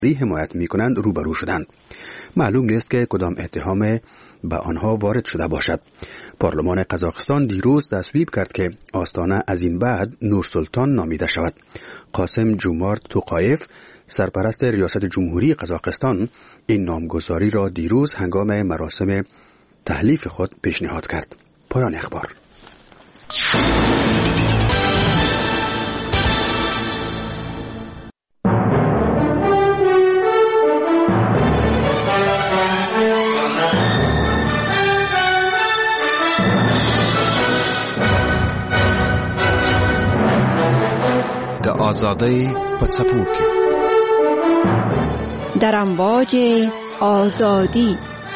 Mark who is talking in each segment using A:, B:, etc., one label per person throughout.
A: حمایت می‌کنند روبرو شدند. معلوم نیست که کدام اتهام به آنها وارد شده باشد. پارلمان قزاقستان دیروز تصویب کرد که آستانه از این بعد نورسلطان نامیده شود. قاسم جومارت توقایف سرپرست ریاست جمهوری قزاقستان این نامگذاری را دیروز هنگام مراسم تحلیف خود پیشنهاد کرد. پایان اخبار.
B: د آزادی په څپو کې
C: در امواج آزادی.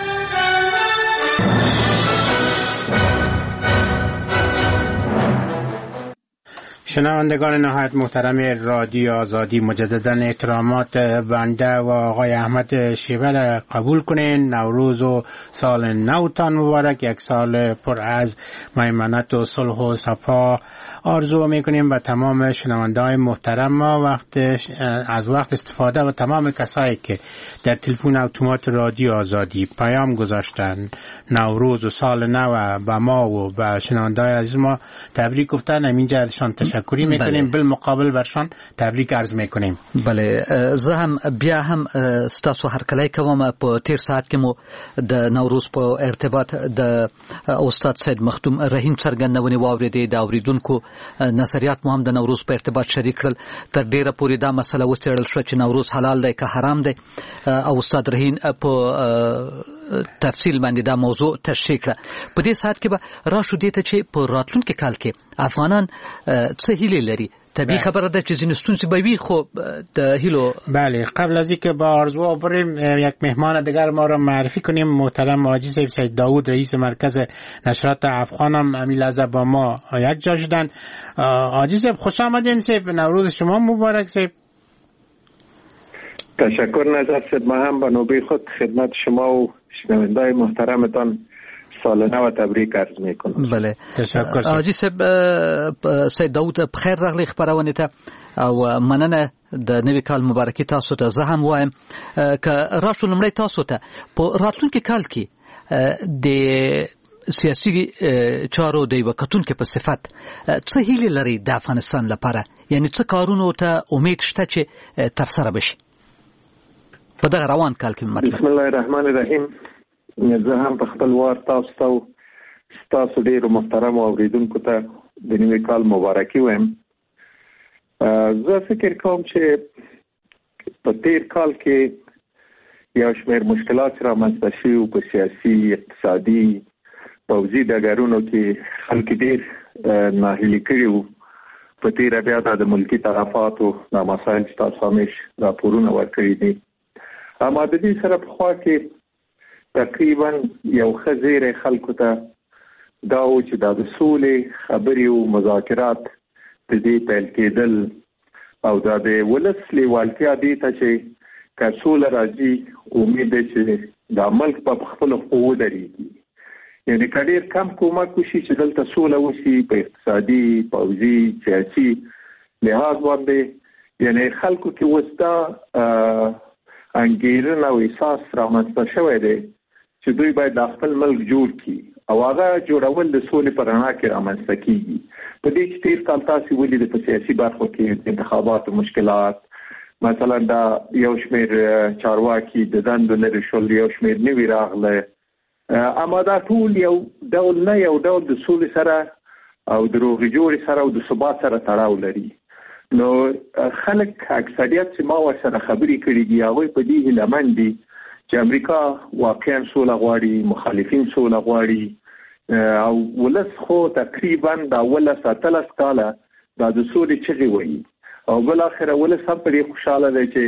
D: شنوندگان نهایت محترم رادیو آزادی، مجددا احترامات بنده و آقای احمد شیبه را قبول کنین. نوروز و سال نوتان مبارک. یک سال پر از میمنت و صلح و صفا آرزو میکنیم و تمام شنونده‌های محترم ما از وقت استفاده و تمام کسایی که در تلفن اتومات رادیو آزادی پیام گذاشتن نوروز و سال نو به ما و به شنونده‌های عزیز ما تبریک گفتن. همینجا ازشان تشکری میکنیم. بالمقابل برشان تبریک عرض میکنیم.
E: بله، زه هم بیا هم ستاسو هرکلی کوم. په تیر ساعت کې مو د نوروز په ارتباط د استاد سید مخدوم رحیم څرګندونې واورېدې. د اوریدونکو نظریات مو هم د نوروز په ارتباط شریک کړل. تر ډیره پورې دا مسله وڅېړل شوه چې نوروز حلال دی که حرام دی، او استاد رحیم په تفصیل باندې دا موضوع تشریح کړه. په دې ساعت کې به راشو دې ته چې په راتلونکي کال کې افغانان څه هیلې لري. طبیعی خبره ده چې ځینې ستونزې به وي، خو د هیلو
D: بله. قبل از اینکه با آرزو بریم یک مهمان دیگر ما را معرفی کنیم. محترم حاجی صاحب سید داود رئیس مرکز نشرات افغان هم همین لحظه با ما یک جا شدن. حاجی صاحب خوش آمدین. صاحب نوروز شما مبارک. صاحب
F: تشکر نظر صاحب. ما هم به نوبه خود خدمت شما و شنونده‌های محترمتان سال نو تبریک عرض میکنم.
E: بله،
D: تشکر.
E: حاجی صاحب سید داود بخیر راغلی خبرونه ته او مننه د نوی کال مبارکي تاسو ته. زه هم وایم که راشو لمړی تاسو ته په راتلونکي کال کې د سیاسي چارو د یو کتونکو په صفت څه هیلې لري د افغانستان لپاره؟ یعنی څه کارونو ته امید شته چې ترسره بشي په دغه روان کال کې؟
F: بسم الله الرحمن الرحیم. زه هم په خپل وار تاسو ډیرو محترم اوریدونکو ته د نوي کال مبارکي وایم. زه فکر کوم چې په تیر کال کې یو شمېر مشکلات رامنځته شوي په سیاسي، اقتصادي، پوځي ډګرونو کې خلک ډیر ناهیلي کړي وو. په تیره بیا د ملکي تلفاتو دا مسایل چې تاسو همیش راپورونه ورکړي دي. اما د دې سره پخوا کې تقریبا یو ښه زیری خلکو ته دا و چې دا د سولې خبرې او مذاکرات د دې پیل کېدل او دا د ولس لیوالتیا دې ته چې که سوله راځي امید دی چې دا ملک په خپلو پښو ودرېږي. یعنې که ډېر کم کومک وشي چې دلته سوله وشي په اقتصادي، پوځي، سیاسي لحاظ باندې، یعنې خلکو کې اوس دا انګېرنه او احساس رامنځته شوی دی چې دوی باید د خپل ملک جوړ کړي او هغه جوړول د سولې په رڼا کې رامنځته کېږي. په دې کې تېر کال تاسو ولیدل په سیاسي برخو کې د انتخاباتو مشکلات، مثلا دا یو شمېر چارواکي د دندو لرې شول، یو شمېر نوي راغله. اما دا ټول یو ډول نه، یو ډول د سولې سره او د روغې جوړې سره او د ثبات سره تړاو لري. نو خلک اکثریت چې ما ورسره خبرې کړي دي هغوی په دې هیله دي چې امریکا واقعا سوله غواړي، مخالفین سوله غواړي، او ولس خو تقریبا دا 18 کاله دا د سولې چغې وایي او بل اخره ولس هم په دې خوشاله دی چې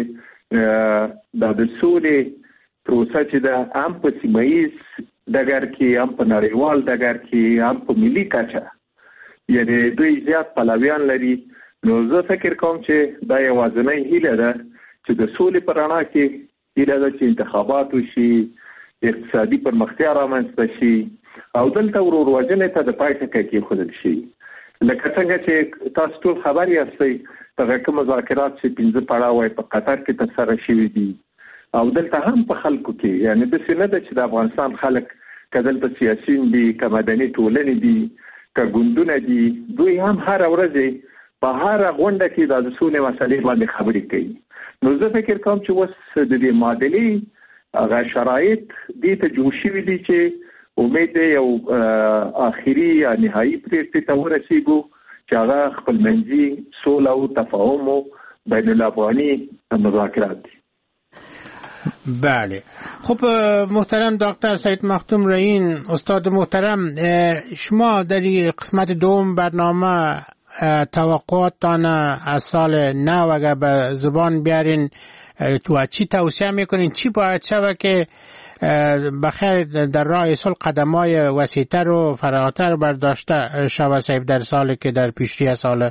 F: دا د سولې پروسه چې ده هم په سیمه‌ییز ډګر کې، هم په نړیوال ډګر کې، هم په ملي کچه یعنې دوی زیات پلویان لري. نو زه فکر کوم چې دا یوازینۍ هیله ده چې د سولې په رڼا کې هیله ده چې انتخابات وشي، اقتصادي پرمختیا رامنځته شي او دلته ورور وژنې ته د پای ټکی کېښودل شي. لکه څنګه چې تاسو ټول خبر یاستئ دغه کوم مذاکرات چې 15 پړاو په قطر کې ترسره شوي دي او دلته هم په خلکو کې یعنی د سینه د چې د افغانستان خلک کدل په سیاسيین دي کمدني ټولنې دي کګوندونه دي دوی هم هر ورځ په هر غونډه کې د سولې مسلې باندې خبرې کوي نو زه فکر کوم چې وس د دې معادلې هغه شرایط دې ته جوړ شوي دي چې امید یو اخیری یا نهایی پریکړې ته ورسیږو چې هغه خپلمنځي سوله او تفاهم بین الافغاني مذاکرات دي.
D: بله خب محترم دکتر سید مختوم رهین استاد محترم شما در این قسمت دوم برنامه توقعاتتان از سال نو اگر به زبان بیارین تو چی توصیه میکنین چی باید شود که بخیر در راه صلح قدمای وسیع‌تر و فراتر برداشته شود صاحب در سالی که در پیشی ساله؟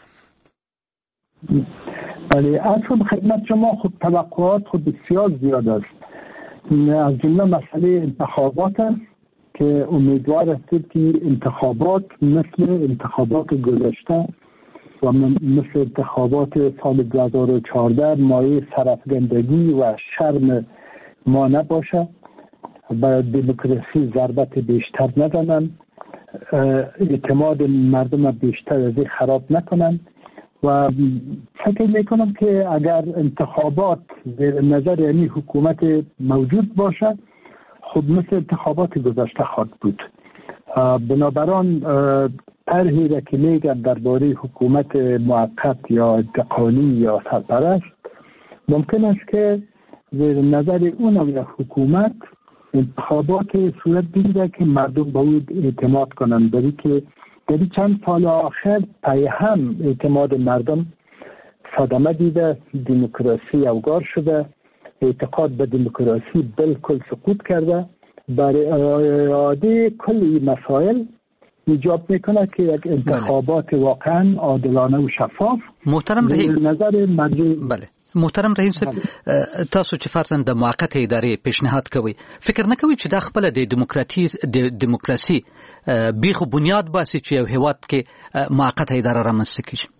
G: بله اصلا خدمت شما خود توقعات خود بسیار زیاد است از جمله مسئله انتخابات است که امیدوار هستید که انتخابات مثل انتخابات گذشته و مثل انتخابات سال 2014 مایه سرافکندگی و شرم ما نباشه و دموکراسی ضربت بیشتر نزنن اعتماد مردم بیشتر از خراب نکنن و فکر میکنم که اگر انتخابات زیر نظر یعنی حکومت موجود باشه خود مثل انتخابات گذشته خواهد بود بنابراین طرحی را که میگن درباره حکومت موقت یا انتقالی یا سرپرست ممکن است که زیر نظر اون یا حکومت انتخابات صورت بگیره که مردم به او اعتماد کنند برای که در چند سال آخر پای هم اعتماد مردم صدمه دیده دموکراسی اوگار شده اعتقاد به دموکراسی بالکل سقوط کرده برای اراده کلی مسائل ایجاب میکنه که یک انتخابات واقعا عادلانه و شفاف
E: محترم رهین
G: نظر مردم
E: بله محترم رهین صاحب تاسو چې فرضاً د موقت ادارې پیشنهاد کوي فکر نه کوي چې د خپل د دموکراسي بیخ بنیاد باسي چې یو هیواد کې موقت اداره رامنځته کیږي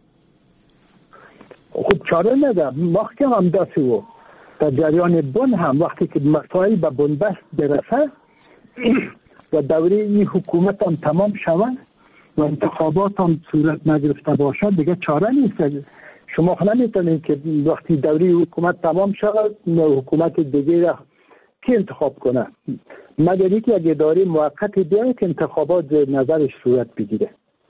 G: خب چاره نده مخکې هم داسې و در جریان بن هم وقتی که مسائل به بنبست برسه و دوره این حکومت هم تمام شود و انتخابات هم صورت نگرفته باشد دیگه چاره نیست شما نمیتونید که وقتی دوره حکومت تمام شود حکومت دیگه را کی انتخاب کنه مگر اینکه یک اداره موقت بیاید که انتخابات نظرش صورت بگیره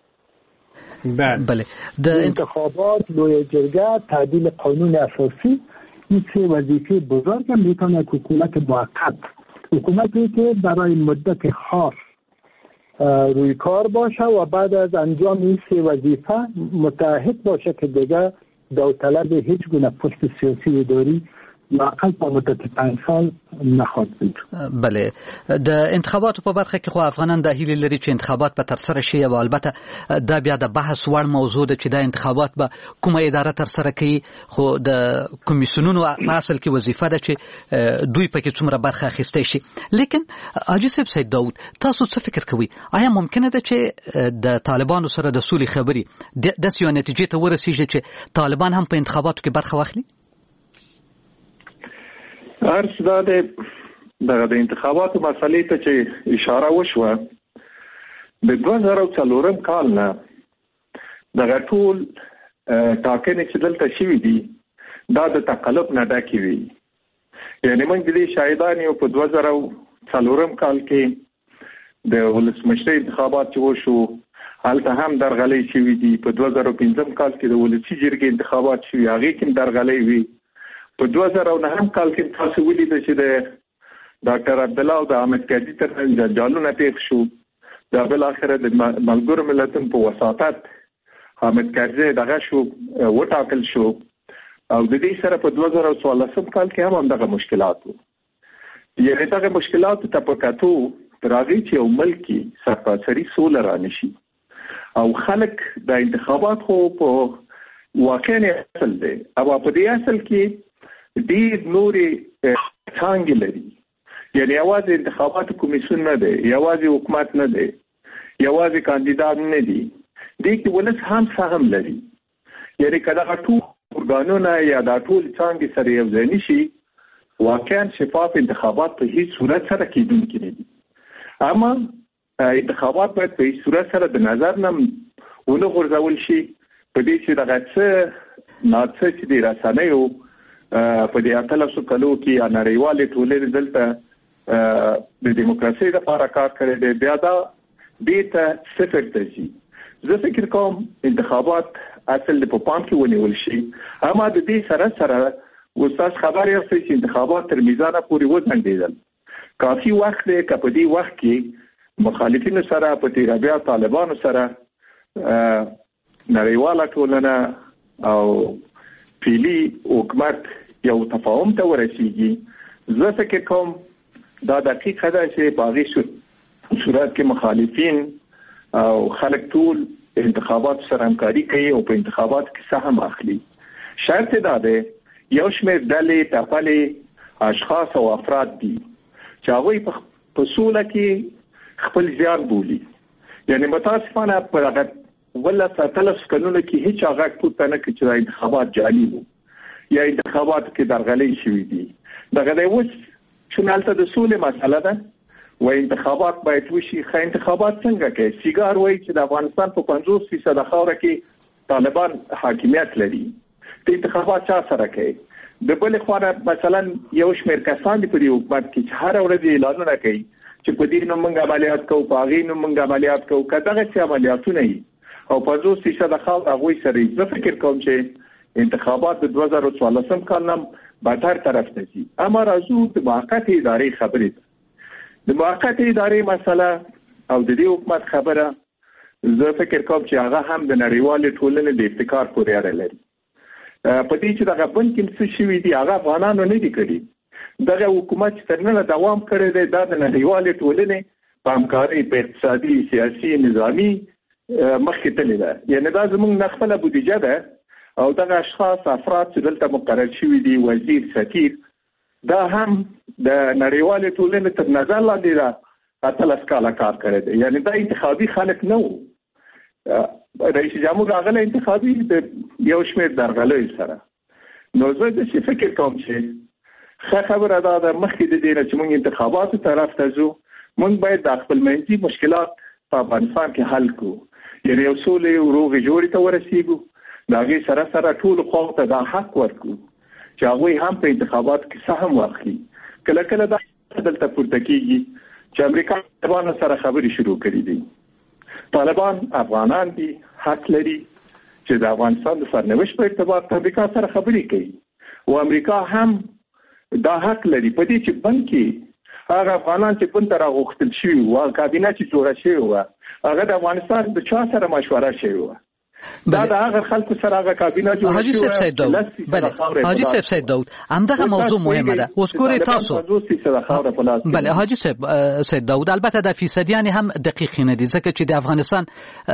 E: بله
G: انتخابات لوی جرگه تعدیل قانون اساسی این سه وظیفه بزرگ هم میتونه حکومت موقت حکومتی که برای مدت خاص روی کار باشه و بعد از انجام این سه وظیفه متعهد باشه که دیگه داوطلب هیچ گونه پست سیاسی اداری معقل په مدت 5 سال نخواهد بود.
E: بله د انتخاباتو په برخه کې خو افغانان د هیلې لري چې انتخابات به تر سره شي او البته دا بیا د بحث وړ موضوع ده چې د انتخابات به کومه اداره تر سره کوي خو د کمیسیونونو په اصل کې وظیفه ده چې دوی پکې څومره برخه اخیستی شي لیکن حاجي صاحب سید داود تاسو څه فکر کوئ آیا ممکنه ده چې د طالبانو سره د سولې خبرې داسې یو نتیجې ته ورسیږي چې طالبان هم په انتخاباتو کې برخه واخلي
F: ارس دا د انتخاباتو مسلې ته چې اشاره وشوه د 2004 کال نه دغه ټول ټاکنې چې دلته شوي دي دا د تقلب نه ډکې وي یعنې موږ د دې شاهدان یو په 2004 کال کې د ولسمشرۍ انتخابات چې وشو هلته هم درغلۍ شوي دي په 2015 کال کې د ولسي جرګې انتخابات شوي هغې کې هم درغلۍ وي په 2009 کال کې تاسو ولیدل چې د ډاکټر عبدالله او د احمد کاجي ترمنځ جنجالونه پیښ شو دا بل اخره د ملګرو ملتونو په وساطت احمد کاجي دغه شو وټاکل شو او د دې سره په 2014 کال کې هم دغه مشکلات وو یعنې دغه مشکلات ته په کتو راغی چې یو ملکی سرپرستی سوله رانشي او خلک د انتخابات خو په واقعي اصل دی او په دې اصل کې ډېر نورې څانګې لري یعنې یوازې انتخابات کمیسیون نه دی یوازې حکومت نه دی یوازې کاندیدان نه دي دې کې ولس هم سهم لري. یعنی کله ټول ارګانونه یا دا ټول څنګه سره یو ځای نشي واقعا شفاف انتخابات په هیڅ صورت سره کېدونکي نه دي. اما انتخابات باید په هیڅ صورت سره د نظر نه ونه غورځول شي په دې چې دغه څه ناڅه چې د رسنیو په دې 1800 کلو کې نړیوالې ټولنې دلته د دیموکراسي لپاره کار کړی دی بیا دا دې ته صفر ته ځي. زه فکر کوم انتخابات اصل په پام کې ونیول شي. اما د دې سره سره وستاس خبر یاست چې انتخابات تر میزانه پورې وځنډېدل. کافي وخت دی که په دې وخت کې مخالفینو سره په تیرابیا طالبانو سره نړیواله ټولنه او فعلي حکومت یو تفاهم ته ورسیږي. زه فکر کوم دا دقیقه ده چې په هغې صورت کې مخالفین او خلک ټول انتخابات سره همکاري کوي او په انتخابات کې سهم اخلي. شرط دا ده یو شمېر ډلې ټاکلي اشخاص او افراد دي چې هغوی په سوله کې خپل زیان بولي. یعنی متاسفانه په هغه 18 کلونو کې هیڅ هغه پورته نه کړي چې دا انتخابات جعلي وو یا انتخابات کې درغلۍ شوي دي. دغه دی اوس چې هلته د سولې مسله ده و انتخابات باید وشي. ښه انتخابات څنګه کوي؟ سیګار وایي چې د افغانستان په 50% خاوره کې طالبان حاکمیت لري. د انتخابات چا سره کوي؟ د بل خوا مثلا یو شمېر کسان دي په دې حکومت کې چې هر ورځ اعلانونه کوي چې په دې نوم موږ عملیات کوو، په هغې نوم موږ عملیات کوو. که دغسې عملیاتونه وي او 50% خاوره هغوی سره زه فکر کوم چې انتخابات د 2014 کال نه بدتر طرف ته ځي. اما راځو د موقتې ادارې خبرې ده. د موقتې ادارې مسله او د دې حکومت خبره زه فکر کوم چې هغه هم د نړیوالې ټولنې د ابتکار پورې اړه لري. په دې چې دغه بند کې څه شوي دي هغه افغانانو نه دي کړي. دغه حکومت چې تر ننه دوام کړی دی دا د نړیوالې ټولنې په همکارۍ په اقتصادي سیاسي نظامي مخکې تللې ده. یعنې دا زموږ نه خپله بودیجه ده او دغه اشخاص افراد چې دلته مقرر شوي دي وزیر سفیر دا هم د نړیوالې ټولنې تر نظر لاندې ده 18 کاله کار کړی دی. یعنې دا انتخابي خلک نه وو. رئیس جمهور راغلی انتخابي د یو شمېر درغلیو سره. نو زه داسې فکر کوم چې ښه خبره دا ده مخکې د دې نه چې موږ انتخاباتو طرف ته ځو موږ باید د خپلمنځي مشکلات په افغانستان کې حل کړو. یعنې یو سولې روغې جوړې ته ورسېږو. د هغې سره سره ټولو خواو ته دا حق ورکړو چې هغوی هم په انتخاباتو کې سهم واخلي. کله کله دا دلته پورته کېږي چې امریکا طالبانو سره خبرې شروع کړي دي. طالبان افغانان دي، حق لري چې د افغانستان د سرنوشت په ارتباط امریکا سره خبرې کوي او امریکا هم دا حق لري په دې چې بند کې هغه افغانان چې بند ته راغوښتل شوي وو کابینه چې جوړه شوې وه هغه د افغانستان د چا سره مشوره شوې وه. دا د هغه خلکو سره هغه کابینه جوړه
E: حاجي صاحب سید داود. بله حاجي صاحب سید داود همدغه موضوع مهمه ده. اوس ګورئ تاسو بله حاجي صاحب سید داود البته د فیصدیان هم دقیق نه دي ځکه چې د افغانستان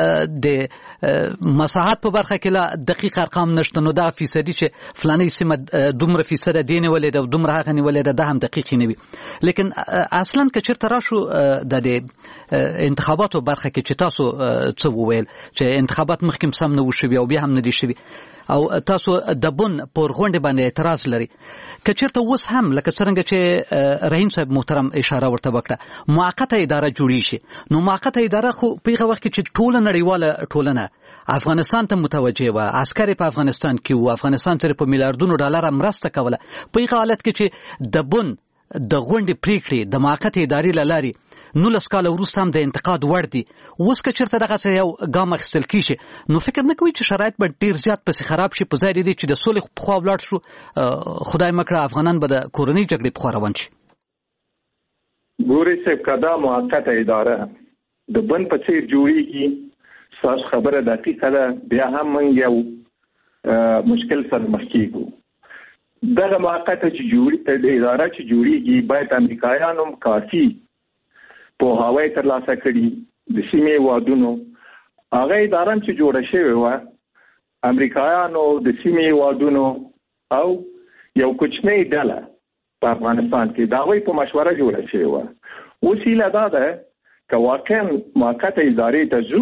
E: د مساحت په برخه کې لا دقیق ارقام نشته. نو دا فیصدي چې فلاني سیمه دومره فیصد دین ولې ده دومره هغه نیولې ده هم دقیق نه وي. لیکن اصلا که چیرته راشو د انتخاباتو برخه کې چې تاسو څه وویل چې انتخابات مخکې سم نه وشوي او بیا هم نه دي شوي او تاسو د بن پر غونډې باندې اعتراض لري. که چیرته اوس هم لکه څرنګه چې رحیم صاحب محترم اشاره ورته وکړه موقته اداره جوړی شي نو موقته اداره خو په هغه وخت کې چې ټول نړیواله ټولنه افغانستان ته متوجه و عسکر په افغانستان کې و افغانستان سره په میلیارډونو ډالر مرسته کوله په هغه حالت کې چې د بن د غونډې پریکړې د موقته ادارې لاري 19 کال وروسته هم د انتقاد وړ دي. اوس که چېرته دغه یو ګام اخیستل کېږي نو فکر نه کوي چې شرایط به ډېر زیات پسې خراب شي په ځای دی چې د سولې په خوا ولاړ شو خدای مکړه افغانان به د کورنۍ جګړې په خوا روان شي.
F: ګورئ صاحب که دا موقته اداره د بن په څېر جوړېږي ستاسو خبره دقیقه ده بیا هم موږ یو مشکل سره مخ کېږو. دغه موقته چې د اداره چې جوړېږي باید امریکایان هم کافي پوهاوی ترلاسه کړي د سیمې وادونو. هغه اداره چې جوړه شوې وه امریکایانو د سیمې وادونو او یو کوچنۍ ډله په افغانستان کې د هغوی په مشوره جوړه شوې وه. اوس هیله دا ده که واقعا موقته ادارې ته ځو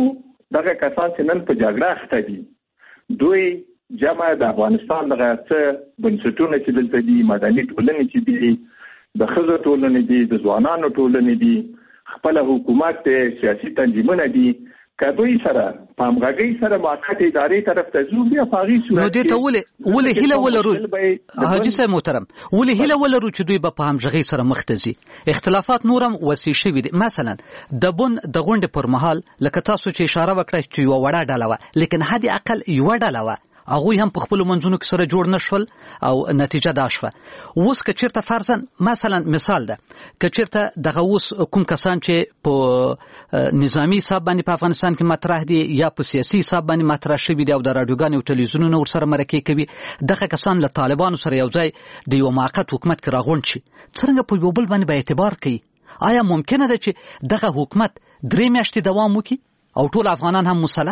F: دغه کسان چې نن په جګړه اخته دي دوی جمع د افغانستان دغه څه بنسټونه چې دلته دي مدني ټولنې چې دي د ښځو ټولنې دي د ځوانانو ټولنې دي خپل حکومت سیاسي تنظیمونه دي که دوی سره په همغږۍ سره موقت ادارې طرف ته ځو بیا په هغې صورت
E: نو دې ته ولې هیله ولرو حاجي صاحب محترم ولې هیله ولرو چې دوی به په همغږۍ سره مخ ته ځي اختلافات نور هم وسیع شوي دي مثلا د غونډې پر مهال لکه تاسو چې اشاره وکړه چې یوه وړه ډله وه لیکن حد اقل یوه ډله وه هغوی هم په خپلو منځونو کې سره جوړ نه شول او نتیجه دا شوه. اوس که چېرته فرضاً مثلا مثال ده که چېرته دغه اوس کوم کسان چې په نظامي حساب باندې په افغانستان کې مطرح دي یا په سیاسي حساب باندې مطرح شوي دي او د راډیوګانو او ټلویزیونونو ورسره مرکې کوي دغه کسان له طالبانو سره یو ځای د یو موقت حکومت کې راغونډ شي څرنګه په یو بل باندې به اعتبار کوي؟ آیا ممکنه ده چې دغه حکومت 3 میاشتې دوام وکړي او ټول افغانان هم مسله؟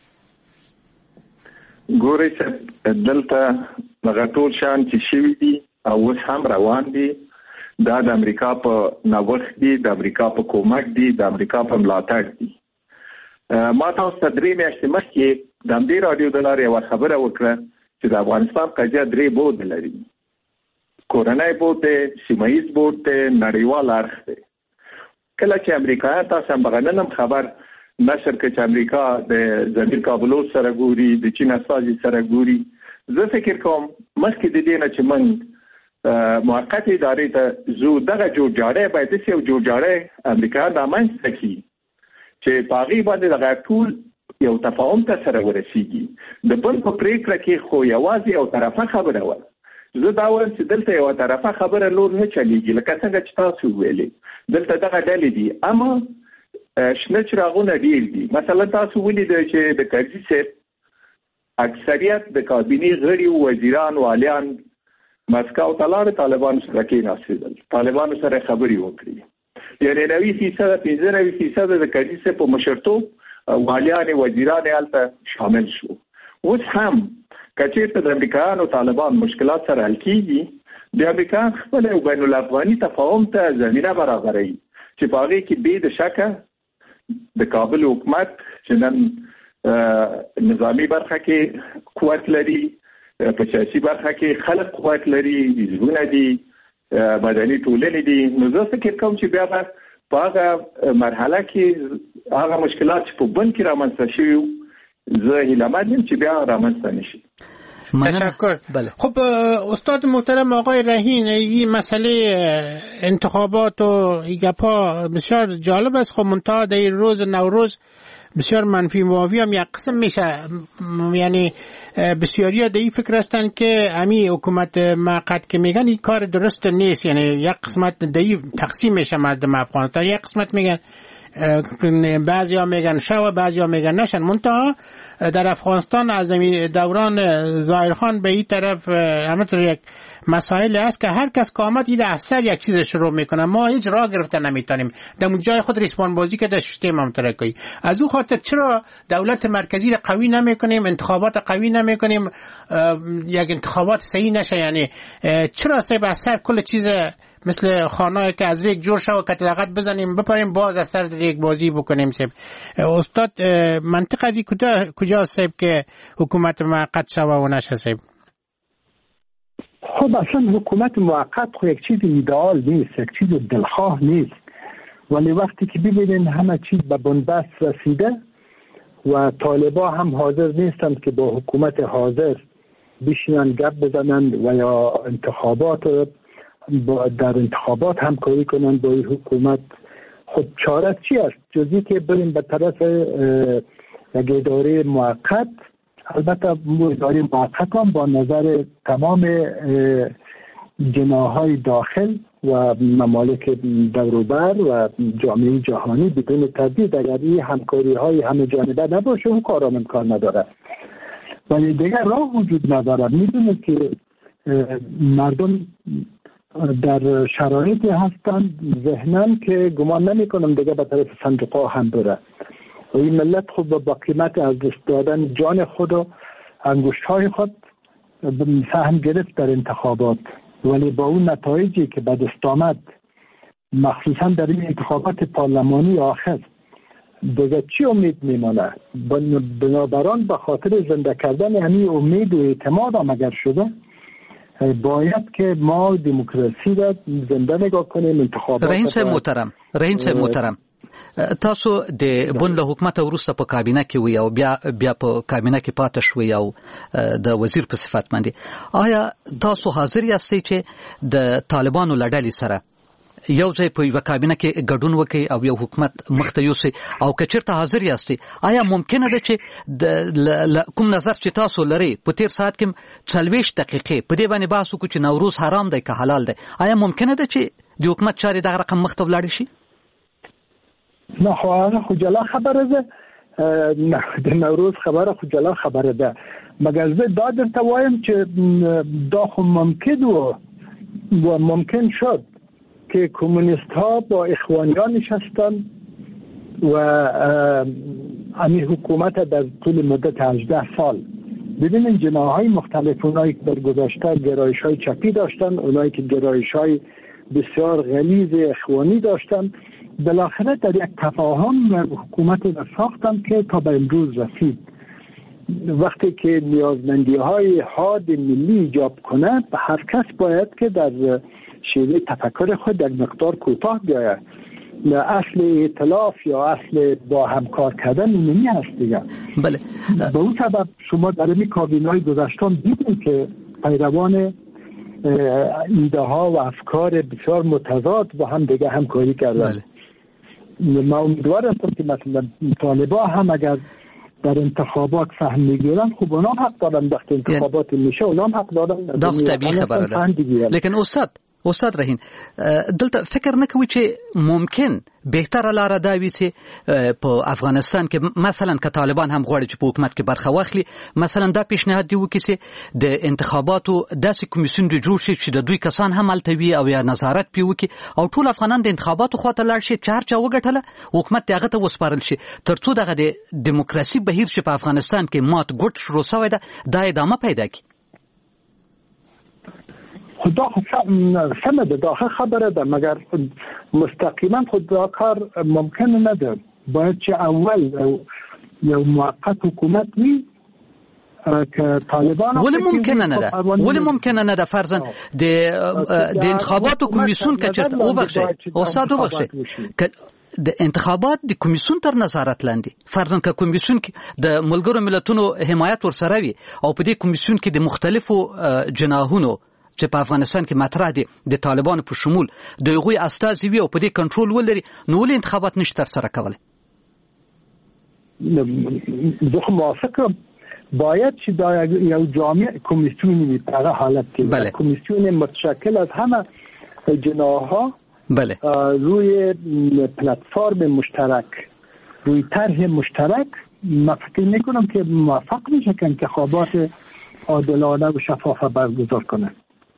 F: ګورئ چې دلته دغه ټول شیان چې شوي دي او اوس هم روان دي دا د امریکا په نوښت دي د امریکا په کومک دي د امریکا په ملاتړ دي. ما تاسو ته 3 میاشتې مخکې د همدې راډیو د لارې یوه خبره وکړه چې د افغانستان قضیه 3 بعد لري. کورنی بعد دی، سیمه ییز بعد دی، نړیوال اړخ دی. کله چې امریکایان تاسو هم بغه نن هم خبر نشر کې چې امریکا د ضمیر کابلوس سره ګوري د چین استازي سره ګوري زه فکر کوم مخکې د دې نه چې موږ موقت ادارې ته زو دغه جوړجاړی باید داسې یو جوړجاړی امریکایان رامنځته کړي چې په هغې باندې دغه ټول یو تفاهم ته سره ورسېږي. د بل په پرېکړه کې خو یوازې یو طرفه خبره وه. زه دا وایم چې دلته یوه طرفه خبره نور نه چلېږي لکه څنګه چې تاسو ویلې دلته دغه ډلې دي اما شنه چراغونه ډیر دي. مثلا تاسو ولیدئ چې د کرزي صاحب اکثریت د کابینې غړي وزیران والیان مسکو ته لاړل طالبانو سره کېناستل طالبانو سره خبرې وکړي یعنې 90% 95% د کرزي صاحب په مشرتوب والیان وزیران هلته شامل شو. اوس هم که چېرته د امریکایانو طالبان مشکلات سره حل کېږي د امریکا خپل یو بین الافغاني تفاهم ته زمینه برابروي چې په هغې کې بې د شکه د کابل حکومت چې نن نظامی برخه کې قوت لري په سیاسي برخه کې خلک قوت لري حزبونه دي مدني ټولنې دي نو زه فکر کوم چې بیا به په هغه مرحله کې هغه مشکلات چې په بن کې رامنځته شوي زه هیله‌مند یم چې بیا رامنځته نشي.
D: تشکر. خب استاد محترم آقای رهین این مسئله انتخابات و ایگپا بسیار جالب است. خب منتها در این روز نوروز بسیار منفی مواوی هم یک قسم میشه یعنی بسیاری در این فکر هستن که امی حکومت موقت که میگن این کار درست نیست یعنی یک قسمت در این تقسیم میشه مردم افغانستان یک قسمت میگن بعضی ها میگن شو بعضی ها میگن نشن منتها در افغانستان از دوران ظاهرخان به این طرف همینطور یک مسائل است که هر کس که آمد این اثر یک چیز شروع میکنه ما هیچ راه گرفته نمیتونیم در جای خود ریسپان بازی که در سیستم هم ترکی از او خاطر چرا دولت مرکزی را قوی نمیکنیم انتخابات قوی نمیکنیم یک انتخابات صحیح نشه یعنی چرا سه اثر کل چیز مثل خانه‌ای که از ریک جور شو کتلقت بزنیم بپریم باز از سر ریک بازی بکنیم سیب. استاد منطقه دی کجا سیب که حکومت موقت شو و نشه سیب؟
G: خب اصلا حکومت موقت خو یک چیز ایدئال نیست یک چیز دلخواه نیست ولی وقتی که ببینین همه چیز به بنبست رسیده و طالبا هم حاضر نیستند که با حکومت حاضر بشینن گپ بزنند و یا در انتخابات همکاری کنند با این حکومت خود چاره چی است جزی که بریم به طرف یک اداره موقت البته اداره موقت هم با نظر تمام جناح‌های داخل و ممالک دوروبر و جامعه جهانی بدون تردید اگر این همکاری‌های همه جانبه نباشه اون کار امکان نداره ولی دیگر راه وجود نداره. میدونید که مردم در شرایطی هستند ذهناً که گمان نمی کنم دیگه به طرف صندوق‌ها هم بره و این ملت خود با قیمت از دست دادن جان خود و انگشت‌های خود سهم گرفت در انتخابات ولی با اون نتایجی که به دست آمد مخصوصاً در این انتخابات پارلمانی آخر دیگه چی امید میمانه؟ بنابراین به خاطر زنده کردن همین امید و اعتماد هم اگر شده باید که ما دموکراسی را زنده نگاه کنیم. انتخابات
E: رئیس محترم تاسو د بن له حکومت وروسته په کابینه کې وی او بیا په کابینه کې پاتې شوی او د وزیر په صفت باندې آیا تاسو حاضر یاستئ چې د طالبانو لړلې سره یو ځای په یو کابینه کې ګډون وکړي او یو حکومت مخته یوسي او که چیرته حاضر یاستئ آیا ممکنه ده چې د کوم نظر چې تاسو لري په تیر ساعت کې 40 دقیقې په دې باندې بحث وکړو چې نوروز حرام دی که حلال دی آیا ممکنه ده چې د حکومت چارې دغه رقم مخته ولاړ شي؟
G: نه خو جلا خبره ده، نه د نوروز خبره خو جلا خبره ده، مګر زه دا درته وایم چې دا خو ممکن و ممکن شد که کمونیست ها با اخوانیان نشستن و امی حکومت در طول مدت 18 سال ببینین جناح‌های مختلف، اونایی که در گذشته گرایش‌های چپی داشتن، اونایی که گرایش‌های بسیار غلیظ اخوانی داشتن، بالاخره در یک تفاهم حکومت را ساختن که تا به امروز رسید. وقتی که نیازمندی‌های حاد ملی ایجاب کنه، هر کس باید که در شیوه تفکر خود در مقدار کوتاه بیاید. اصل ائتلاف یا اصل با همکار کردن اینمی هست دیگه.
E: بله.
G: به اون سبب شما در این کابینه‌های گذشتان دیدید که پیروان ایده ها و افکار بسیار متضاد با هم دیگه همکاری کردن.
E: بله.
G: من امیدوار هستم که مثلا طالبا هم اگر در انتخابات سهم میگیرن خب اونا حق دارن، وقتی انتخابات میشه اونا حق دارن.
E: دا طبیعي خبره ده. لیکن استاد رهین دلته فکر نه کوي چې ممکن بهتره لاره دا وي چې په افغانستان کې مثلا که طالبان هم غواړي چې په حکومت کې برخه واخلي، مثلا دا پیشنهاد دی وکړي چې د انتخاباتو داسې کمیسیون جوړ شي چې د دوی کسان هم هلته وي او یا نظارت پرې وکړي او ټول افغانان د انتخاباتو خواته لاړ شي، چې هر چا وګټله حکومت هغه ته وسپارل شي، تر څو دغه د دیموکراسي بهیر چې په افغانستان کې مات ګوټ شروع شوی ده دا ادامه پیدا کړي.
G: خدا سمه ده، داخل خبره ده، مگر مستقیما خود دا کار ممکن نده. باید چه اول یا موقت حکومت وی که طالبان
E: ولی ممکنه نه ده فرضاً د انتخاباتو کمیسیون که چرته او بخشه استاد او بخشه که د انتخابات د کمیسیون تر نظارت لاندې فرضاً که کمیسیون کې د ملګرو ملتونو حمایت ورسره وي او په دې کمیسیون کې د مختلفو جناحونو چې په افغانستان کې مطرح دي د طالبانو په شمول د هغوی استازي وي او په دې کنټرول ولري، نو ولې انتخابات نشي ترسره کولی؟
G: زه خو موافقم. باید چې دا یو جامع کمیسیون وي په هغه حالت کې، کمیسیون متشکل از همه جناح‌ها روی پلتفرم مشترک، روی طرح مشترک. من فکر میکنم که موفق میشه که انتخابات عادلانه و شفاف برگزار کنه.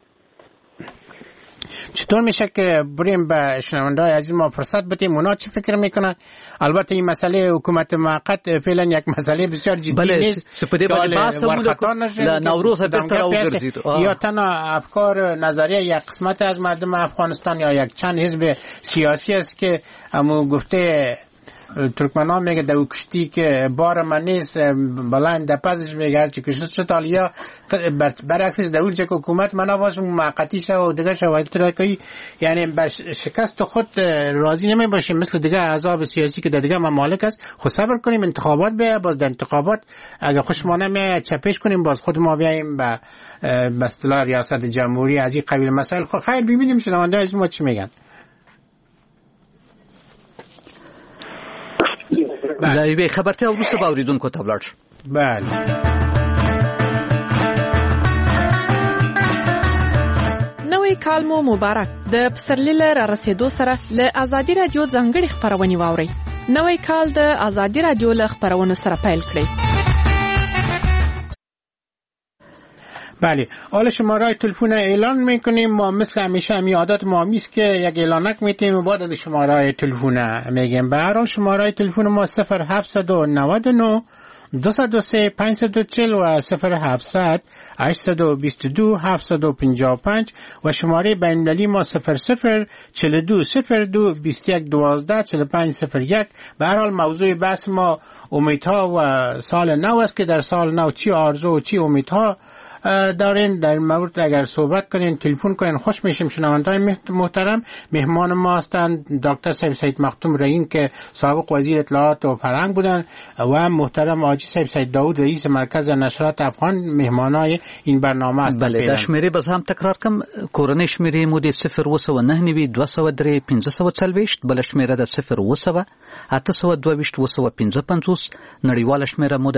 D: چطور میشه که بریم به شنونده‌های عزیز ما فرصت بدیم اونا چه فکر میکنن؟ البته این مسئله حکومت موقت فعلا یک مسئله بسیار جدی نیست که ورخطا نشه
E: نوروز بهتر وګرځید
D: یا تنها افکار نظریه یک قسمت از مردم افغانستان یا یک چند حزب سیاسی است که همون گفته ترکمنان میگه دو کشتی که بار من نیست بلند دپزش میگه هرچی کشت شد یا برعکسش در اونجا که حکومت من باشه موقتی شه و دیگه شواهد ترکی، یعنی به شکست خود راضی نمی باشیم مثل دیگه احزاب سیاسی که در دیگه ممالک است. خود صبر کنیم انتخابات بیه، باز در انتخابات اگر خوشمانه میه چپش کنیم، باز خود ما بیاییم به اصطلاح ریاست جمهوری از این قبیل مسائل. خب خیر ببینیم شنونده از ما چی میگن.
E: لایوی خبرته وروسته به اوریدونکو ته ولاړ شو.
D: بله.
H: نوی کال مو مبارک. د پسرلي را رسیدو سره له ازادي رادیو ځانګړي خبرونه واوري. نوی کال د ازادي رادیو له خبرونو سره پیل کړئ.
D: بله، حالا شماره تلفن اعلان میکنیم. ما مثل همیشه همی عادت ما میست که یک اعلانک میتیم و بعد شماره تلفن میگیم. به هر حال شماره تلفن ما 0799 203 540 و 0700 822 755 و شماره بین‌المللی ما 00 42 02 21 12 45 01. به هر حال موضوع بحث ما امیدها و سال نو است که در سال نو چی آرزو و چی امیدها دارین در مورد اگر صحبت کنین تلفن کنین خوش میشیم. شنوندگان محترم، مهمان ما هستند دکتر صاحب سید مختوم رحیم که سابق وزیر اطلاعات و فرهنگ بودن و محترم حاجی صاحب سید داوود رئیس مرکز نشرات افغان مهمانای این برنامه است.
E: بله د شمیرې بس هم تکرار کم کورنۍ شمیرې مو د 0 203 540 بل شمیره د 0 822 255 نړیواله شمیره مو د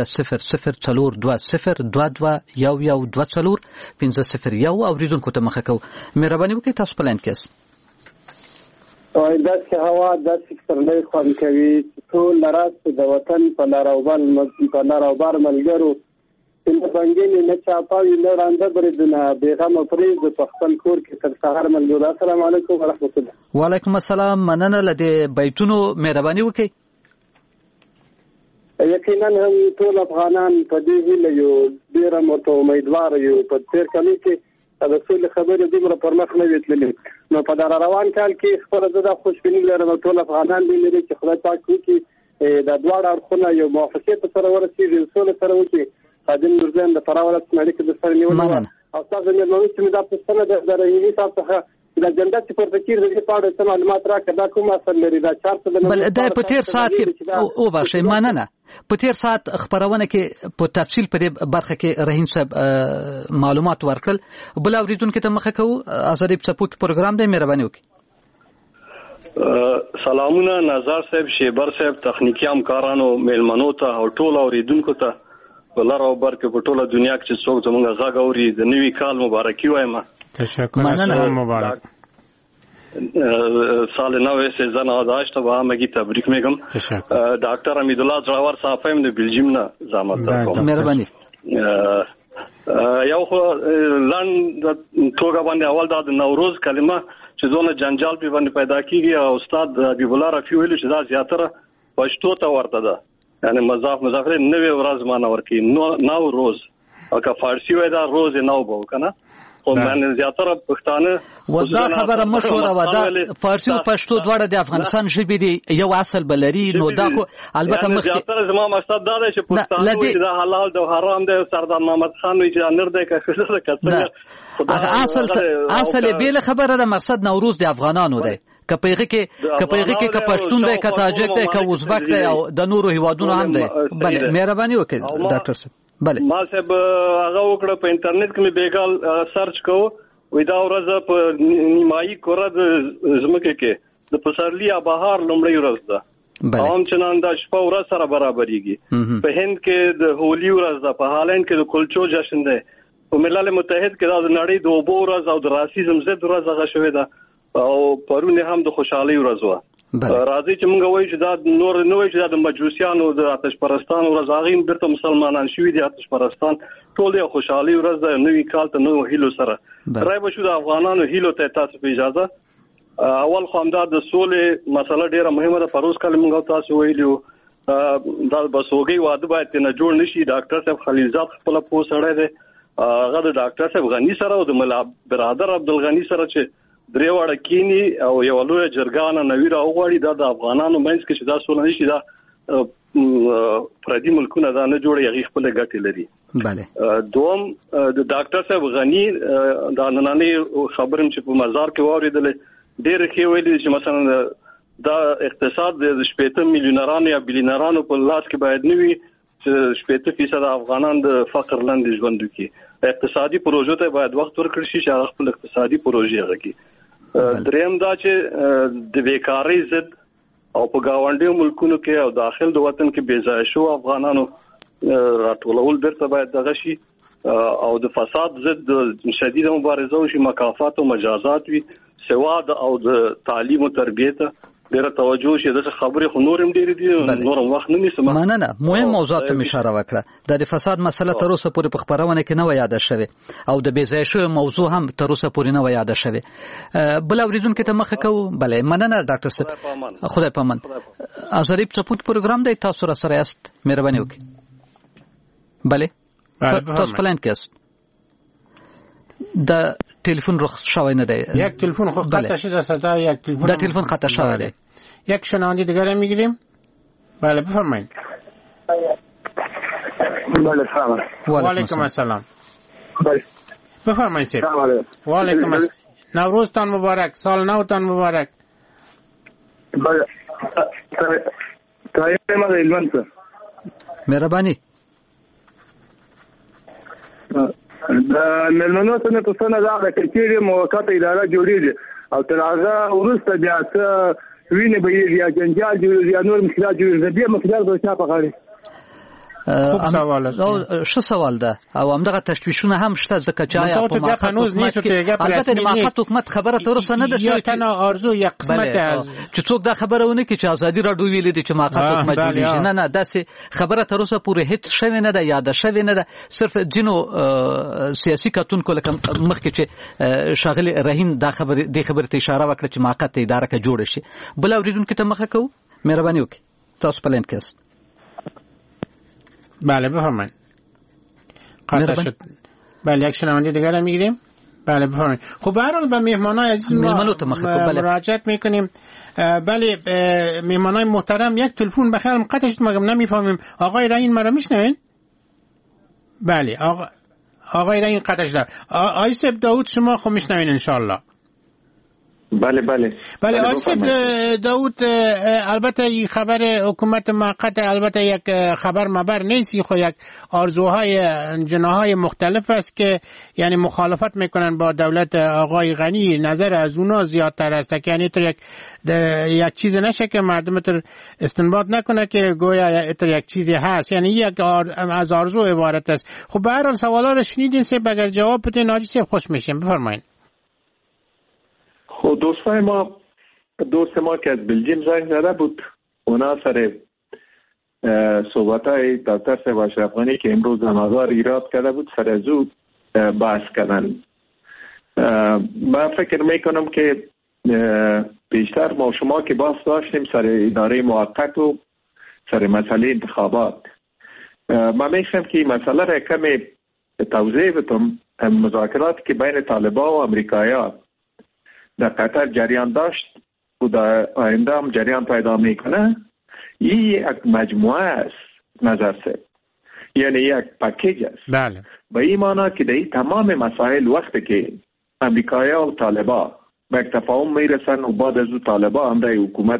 E: 00 22 501 اوریدونکو ته مخه کو. مهرباني وکړئ تاسو پلان کېس
I: داسې هوا داسې سرلۍ خوند کوي ټول لراست د وطن په لار او بار ملګرو نه بنګینې نه چاپاوي نه رانده بریدونه بېغمه پرېږدو په خپل کور کې تر سهار ملګرو. السلام علیکم ورحمت الله.
E: وعلیکم السلام. مننه له دې بیتونو. مهرباني وکړئ.
I: یقینا هم ټول افغانان په دې هیله یو ډېر مرته امیدوار یو. په تیر کال کې د ټول خبرې دومره پر مخ نه وتلې نو په دغه روان کال کې خپل د خوشبیني لرم ټول افغانان دې لري چې خدای پاک وکړي د دواړو اړخونو یو موافقت سره ورسېږي سول سره وکړي. خادم نورزان د فراولت مالک د سره نیولې او تاسو مې نو چې دا پښتنه د رئیس صاحب څخه د اجنډا چې پر تکیر د پاړو څه معلومات راکړه دا کوم اثر لري دا 400
E: بل د په تیر ساعت کې او باشه ماننه په تیر ساعت خبرونه کې په تفصیل په دې برخه کې رحیم صاحب معلومات ورکړل. بل اوریدونکو ته مخه کو ازادي سپوک پروګرام دی. مهرباني وکړئ.
J: سلامونه نظر صاحب شیبر صاحب تخنیکی همکارانو میلمنو ته او ټول اوریدونکو ته ولر او برکه په ټوله دنیا کې څوک زموږ غږ اوري د نوي کال مبارکي وایم.
D: تشکر. مبارک.
J: سال نو سیزن آداشت و همگی تبریک میگم. دکتر امیدالله زراور صاحب هم د بلژیم نه زحمت درکوم.
E: مهرباني.
J: یو خو لاند توګه باندې اول د نوروز کلمه چې زونه جنجال په باندې پیدا کیږي او استاد حبیب الله رفیع ویل چې دا زیاتره پښتو ته ورته ده یعنی مضاف نوې ورځ معنا ورکی نو روز او که فارسی وای دا روز نو بو کنه او من زیاتره پښتانه
E: ودا خبره مشوره ودا فارسی او پښتو دواړه د افغانستان ژبې دی یو اصل بلري نو دا خو البته مخکې
J: زیاتره زما مقصد دا دی چې پښتانه دا حلال او حرام دی. سردار محمد خان وی چې نر دی که
E: اصل بیل خبره ده. مقصد نوروز د افغانانو دی که پیغه کې که پښتون دی که تاجک دی که ازبک دی او د نورو هیوادونو هم دی. بله مهرباني وکړئ ډاکټر صاحب. بله
J: ما صاحب هغه وکړه په انټرنیټ کې مې بیګال سرچ کو وې دا ورځ په نیمایي کوره د زمکه کې د پسرلی بهار لومړی ورځ ده. هم چنان دا شپه ورځ سره برابرېږي. په هند کې د هولي ورځ ده. په هالند کې د کلچو جشن ده. په ملل متحد کې دا د نړۍ د اوبو ورځ او د راسیزم ضد ورځ هغه شوې ده او پرونه هم د خوشحالي ورځ و. راځي چې موږ وایو چې دا نور نه وایي چې دا د مجوسیانو د آتش پرستانو ورځ هغه بیرته مسلمانان شوي دي. آتش پرستان ټول یو خوشحالي ورځ ده. نوې کال ته نو هیلو سره راځي شو د افغانانو هیلو ته تاسو په اجازه اول خو همدا د سولې مسله ډیره مهمه ده. پروس کله موږ تاسو ویلو دا بسوګي واده باید نه جوړ نشي. ډاکټر صاحب خلیلزاد خپل پوسړی دی هغه د ډاکټر صاحب غنی سره او د ملا برادر عبدالغنی سره چې درې واړه کینی او یو لوی جرګانه نویره اوغړی دا د افغانانو منځ کې چې دا سول نشي دا پردي ملکونه دا نه جوړي هغه خپل ګټې لري.
E: بله
J: دوم د ډاکټر صاحب غنی دا نننې خبرم چې په مزار کې واوریدل ډېر ښه ویلي چې مثلا دا اقتصاد د 80 میلیونرانو یا بلیونرانو په لاس کې باید نه وي چې 80% افغانان د فقر لاندې ژوند وکړي. اقتصادي پروژو ته باید وخت ورکړل شي چې هغه خپل اقتصادي پروژې وکړي. دریم دا چې د بیکاری ضد او په گاونډي ملکونو کې او داخل د وطن کې بې ځای شو افغانانو راټولول درته باید دغه شي او د فساد ضد شدید مبارزه وشي. مکافات او مجازات وي. سواد او د تعلیم او تربیت ډیره توجه شي. د خبرې خو نورم ډیر دي نورم وخت نه نیسم.
E: مننه. مهم موضوعات ته اشاره وکړه. د فساد مسله تر اوسه پورې په خبرونه کې نه و یاد شوه او د بې ځای شو موضوع هم تر اوسه پورې نه و یاد شوه. بل اوریدونکو ته مخه کو. بله مننه ډاکټر صاحب. خدای پامان. ازریب سپوت پروګرام دی تاسو را سره است. مهرباني وکړئ. بله تاسو پلان کې است د تلیفون رخ شوی نه دی.
D: یک تلفن خود قطع شده صدا یک تلفن
E: در تلفن قطع شده دی.
D: یک شنونده دیگر میگیریم. بله بفرمایید.
I: بله سلام.
D: و علیکم السلام.
I: بله
D: بفرمایید سید.
I: سلام علیکم.
D: و علیکم السلام. نوروزتان مبارک، سال نوتان مبارک.
I: بله تایید ما ایلمان سر.
E: مهربانی.
I: د ملمنو څخه پوښتنه دا ده چې موقته اداره جوړیږي او تر هغه وروسته بیا څه ویني به یا جنجال جوړیږي یا نور مشکلات جوړیږي بیا مقدار به چا په غاړه.
D: خوب سوال است.
E: شو سوال ده او همدغه تشویشونه هم شته ځکه چې آیا
D: په ما هنوز نیست ته
E: البته د ما حکومت خبره تر اوسه نه ده
D: چې تنها آرزو یک قسمت از
E: چې څوک دا خبره ونه کی چې ازادي راډیو ویلي دي چې ما حکومت جوړیږي. نه داسې خبره تر اوسه پوره هیڅ شوی نه ده، یاد شوی نه ده. صرف جنو سیاسي کتونکو لکه مخکې چې شاغل رحیم دا خبره ته اشاره وکړه چې موقته اداره کې جوړ شي. بل اوریدونکو ته مخه کو مهرباني وکړئ تاسو پلان کې.
D: بله بفرمایید. قطع شد. بله یک شنونده دیگر هم میگیریم. بله بفرمایید. خب به هر حال به مهمانای عزیز ما مراجعت میکنیم. بله مهمانای محترم یک تلفن بخیر قطع شد مگم نمیفهمیم. آقای رحیم مرا میشنوین؟ بله آقای رحیم قطع شد. آقای سب داود شما خب میشنوین ان شاء الله.
F: بله
D: آسف داود البته این خبر حکومت موقت البته یک خبر مبر نیست، خو یک آرزوهای جناهای مختلف است که یعنی مخالفت میکنن با دولت آقای غنی. نظر از اونا زیادتر است که یعنی یک چیز نشه که مردم تر استنباط نکنه که گویا یک چیزی هست، یعنی یک از آرزو عبارت است. خب به هر حال سوالا رو شنیدین سه اگر جواب بدین ناجی سه خوش میشیم. بفرمایید.
F: خب دوست ما که از بلژیم زنگ زده بود، اونا سر صحبتای دکتر صاحب اشرف غنی که امروز نمازار ایراد کرده بود سر زود بحث کردن. من فکر میکنم که بیشتر ما شما که بحث داشتیم سر اداره موقت و سر مسئله انتخابات. من میخوام که این مسئله را کمی توضیح بدم. مذاکرات که بین طالبان و امریکایان در قطر جریان داشت و در آینده هم جریان پیدا میکنه، این یک مجموعه است نظر سه، یعنی یک پکیج است.
D: بله.
F: به این معنی که در این تمام مسائل وقتی که امریکایان و طالبان به یک تفاهم میرسن و بعد از او طالبان هم در حکومت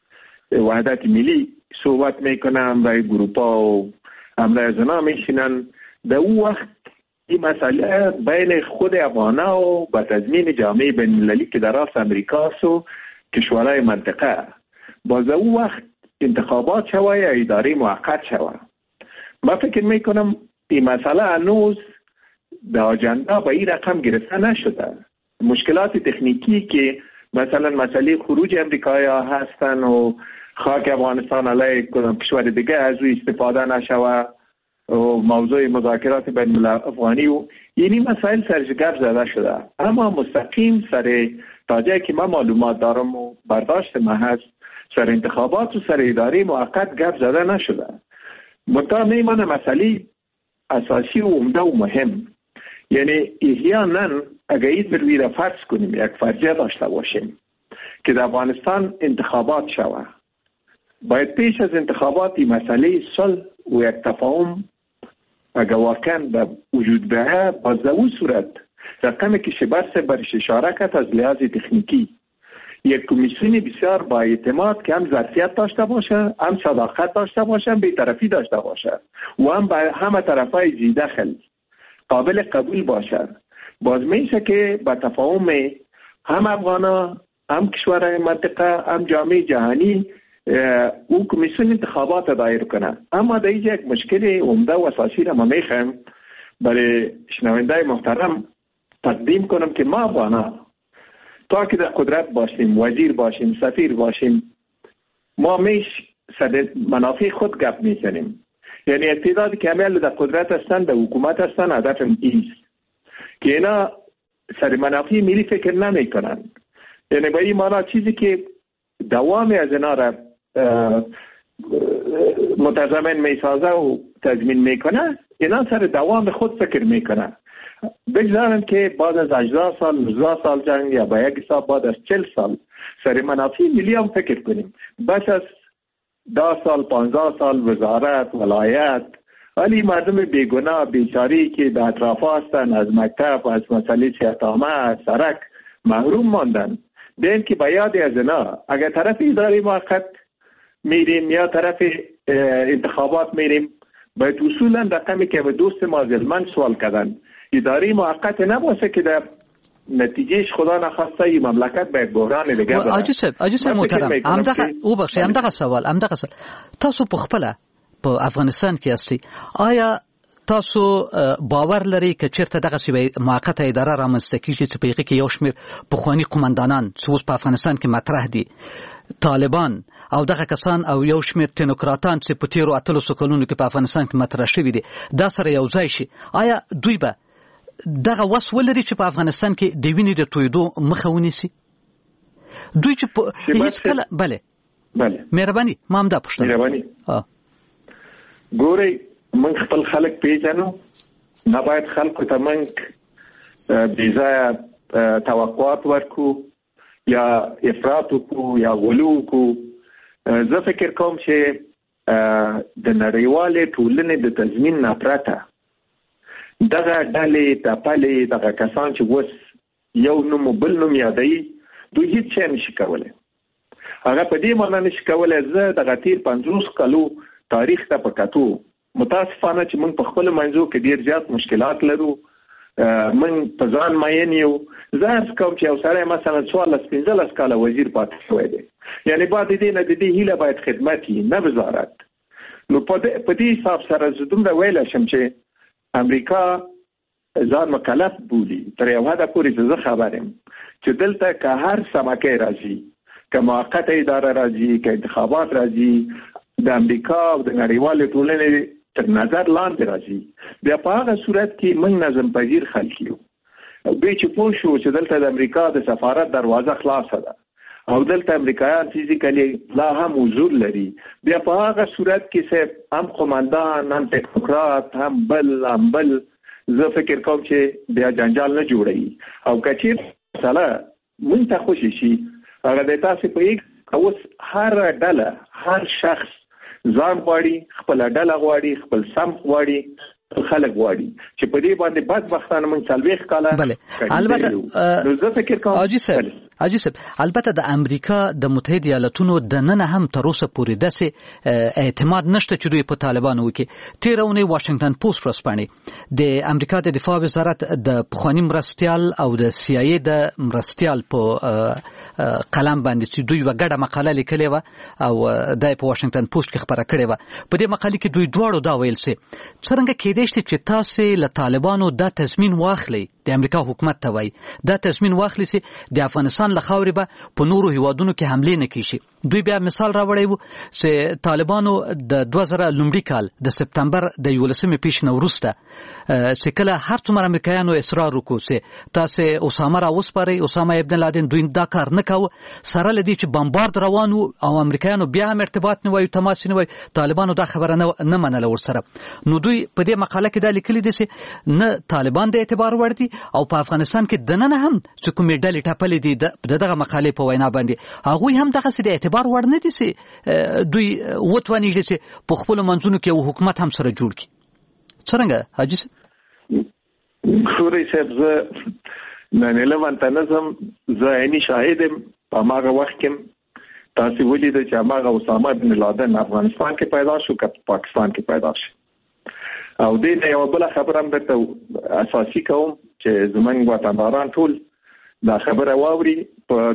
F: وحدت ملی صحبت میکنن، هم در گروپا و هم در زنا میشینن، در او وقت این مسئله بین خود افغانا و با تضمین جامعه بین المللی که در راست امریکاست و کشورهای منطقه باز او وقت انتخابات شوه یا اداره موقت شوه. من فکر میکنم این مسئله هنوز در آجنده با این رقم گرفته نشده. مشکلات تکنیکی که مثلا مسئله خروج امریکایی هستن و خاک افغانستان علیه کشور دیگه از او استفاده نشوه و موضوع مذاکرات بین الملل افغانی و یعنی مسائل سرش گپ زده شده، اما مستقیم سر تا جایی که من معلومات دارم و برداشت من هست سر انتخابات و سر اداره موقت گپ زده نشده. منتها میمانه مسئله اساسی و عمده و مهم، یعنی احیانا اگر این بروی را فرض کنیم یک فرضیه داشته باشیم که در افغانستان انتخابات شوه، باید پیش از انتخابات این مسئله صلح و یک تفاهم اگر واقعا به وجود بیاید باز در اون صورت رقمی که شبرس برش اشاره کرد از لحاظ تکنیکی یک کمیسیون بسیار با اعتماد که هم ظرفیت داشته باشه، هم صداقت داشته باشه، هم بی‌طرفی داشته باشه و هم به همه طرفای زیدخل قابل قبول باشه، باز میشه که با تفاهم هم افغانا هم کشورهای منطقه هم جامعه جهانی او کمیسیون انتخابات دایر کنه. اما در اینجا یک مشکل عمده و اساسی را من میخوام برای شنونده محترم تقدیم کنم که ما افغانا تا که در قدرت باشیم، وزیر باشیم، سفیر باشیم، ما سر منافع خود گپ میزنیم. یعنی تعدادی که همه در قدرت هستند، در حکومت هستند، هدف ایست که اینا سر منافع ملی فکر نمی کنن. یعنی به این معنی چیزی که دوامی از اینا را متضمن می سازه و تضمین می کنه اینا سر دوام خود فکر میکنن. بگذارن که بعد از 18 سال 19 سال جنگ یا به یک حساب بعد از 40 سال سر منافع ملی هم فکر کنیم. بس از 10 سال 15 سال وزارت ولایت ولی مردم بیگناه بیچاری که در اطراف هستن از مکتب از مسئله صحت عامه از سرک محروم ماندن بین که به یاد از اینا اگر طرف اداره موقت میریم یا طرف انتخابات میریم باید اصولا رقمی که به دوست ما زلمن سوال کردن اداره موقت نباشه که در نتیجهش خدا نخواسته این مملکت به بحران دیگه بره.
E: آجی صاحب محترم همدغه سوال تاسو په خپل په افغانستان کې استي آیا تاسو باور لري چې چیرته دغه سی موقته اداره رامنځته کیږي چې په کې یو شمېر پخوانی قومندانان چې اوس په افغانستان کې مطرح دي طالبان او دغه کسان او یو شمېر تکنوکراتان چې په تیرو اتلو کلونو کې په افغانستان کې مطرح شوي دي دا سره یو ځای شي آیا دوی به دغه وس ولري چې په افغانستان کې د وینې د تویدو مخه ونیسي دوی چې هیڅ کله بله مهرباني ما هم دا پوښتنه
F: مهرباني ګورئ من خپل خلک پیژنو نه باید خلکو ته من بې ځایه توقعات ورکو یا افراط وکړو یا غلو وکړو زه فکر کوم چې د نړیوالې ټولنې د تضمین نه پرته دغه ډلې تپلې دغه کسان چې اوس یو نوم بل نوم یادوي دوی هیڅ شی نشي کولی هغه په دې معنی نشي کولی زه دغه تیر 50 کالو تاریخ ته په کتو متاسفانه چې موږ په خپل منځو کې ډیر زیات مشکلات لرو موږ په ځان ماین یو زه هر کوم چې یو سره مثلا 14-15 کاله وزیر پاتې شوی دی یعنی بعد دې نه د دې هیله باید خدمت وي نه وزارت نو په دې حساب سره زه دومره ویلی شم چې امریکا ځان مکلف بولي تر یو حده پورې زه خبر یم چې دلته که هر سمکه راځي که موقته اداره راځي که انتخابات راځي د امریکا او د نړیوالې ټولنې تر نظر لاندې راځي بیا په هغه صورت کې موږ نظم پذیر خلک یو بیا چې پوه شو چې دلته د امریکا د سفارت دروازه خلاصه ده او دلته امریکایان فیزیکلی لا هم حضور لري بیا په هغه صورت کې هم قومندان هم تکنوکرات هم بل زه فکر کوم چې بیا جنجال نه جوړوي او که چېرته مسله موږ ته خوشي شي هغه د تاسې په یک اوس هر ډله هر شخص ځان غواړي خپل ډله غواړي خپل سم غواړي خلک غواړي چې په دې باندې بدبختانه موږ 40 کاله
E: البته
F: زه فکر کوم
E: حاجی صاحب البته د امریکا د متحده ایالاتونو د نن هم تر اوسه پورې داسې اعتماد نشته چې دوی په طالبانو کې تیرونه واشنگټن پوسټ ورسپانې د امریکا د دفاع وزارت د پخوانی مرستيال او د سی آی ای د مرستيال په قلم باندې چې دوی وګړه مقاله لیکلې و او د په واشنگټن پوسټ کې خبره کړې و په دې مقاله کې دوی دواړو دا ویل څنګه کېدای شي چې تاسو له طالبانو د تضمین واخلي د امریکا حکومت ته وایي دا تضمین واخلي چې د افغانستان له خاورې به په نورو هیوادونو کې حمله نه کیږي دوی بیا مثال راوړی وو چې طالبانو د 2000 لومړي کال د سپتمبر د 11 پیښې نه وروسته چې کله هر څومره امریکایانو اصرار وکړو چې تاسو اسامه را وسپارئ اسامه ابن لادن دوی دا کار نه کاوه سره لدی چې بمبارد روان او امریکایانو بیا هم ارتباط نه وایي تماس نه وایي طالبانو دا خبره نه منله ورسره نو دوی په دې مقاله کې دا لیکلي دي چې نه طالبان د اعتبار وړ دي او په افغانستان کې دنه هم چې کومې ډلې ټاپلې دي دغه مقالې په وینا باندې هغه هم دغه د اعتبار وړ نه دي چې دوی وټونی چې په خپل منځونو کې یو حکومت هم سره جوړ کړي څنګه حاجی
F: خوري صاحب زه نه لوانتنظم زه عیني شاهدم په هغه وخت کې تاسو ولید چې هغه اسامه بن لادن افغانستان کې پیدا شو که پاکستان کې پیدا شو او دې یو بل خبره هم درته اساسي کوم چې زمونږ وطنداران ټول دا خبره واوري په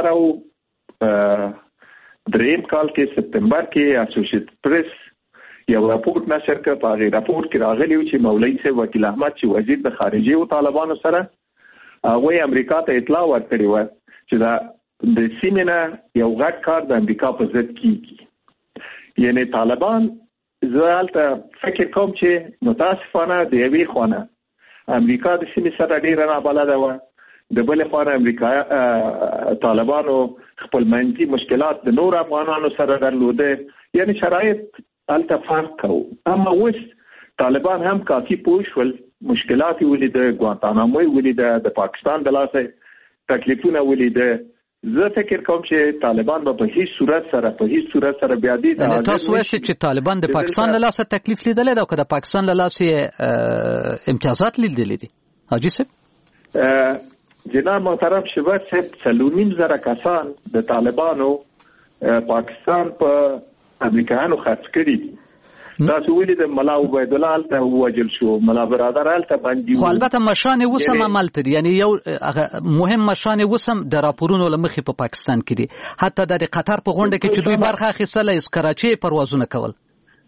F: 2003 کال کې سپتمبر کې اسوسییټډ پریس یو راپورټ نشر کړ په هغه راپورټ کې راغلی و چې مولوی صاحب وکیل احمد چې وزیر د خارجي او طالبانو سره هغه امریکا ته اطلاع ورکړې و چې دا د سیمه یو غټ کار د امریکا په ضد کیږي یعنی طالبان زالته فکر کوم چې متاسفانه د یوې خونه امریکا د سیمه سره ډیر نه بلده و د بل خونه امریکا طالبانو خپل منځي مشکلات د نور افغانانو سره درلوده یعنی شرایط الته فرق کو اما اوس طالبان هم کافي پوه شول مشکلات ولیده ګوانتانامو ولیده د پاکستان د لاسه تکلیفونه ولیده زه فکر کوم چې طالبان په هیڅ صورت سره بیا دي
E: تاسو وایئ چې طالبان د پاکستان له لاسه تکلیف لیدلی دا که د پاکستان له لاسه امتیازات لیدلی دي حاجی صاحب
F: جناب محترم شباب صاحب 3.5 کسان د طالبانو پاکستان په امریکایانو خرڅ کړي دي تاسو ولې د ملا عبید الله ته وجل شو ملا برادر ته باندې
E: خو البته مشان وسم عمل تر یعنی یو مهم مشان وسم د راپورونو لمخې په پاکستان کې دي حتی د قطر په غونډه کې چې دوی برخه اخیستله از کراچي پروازونه کول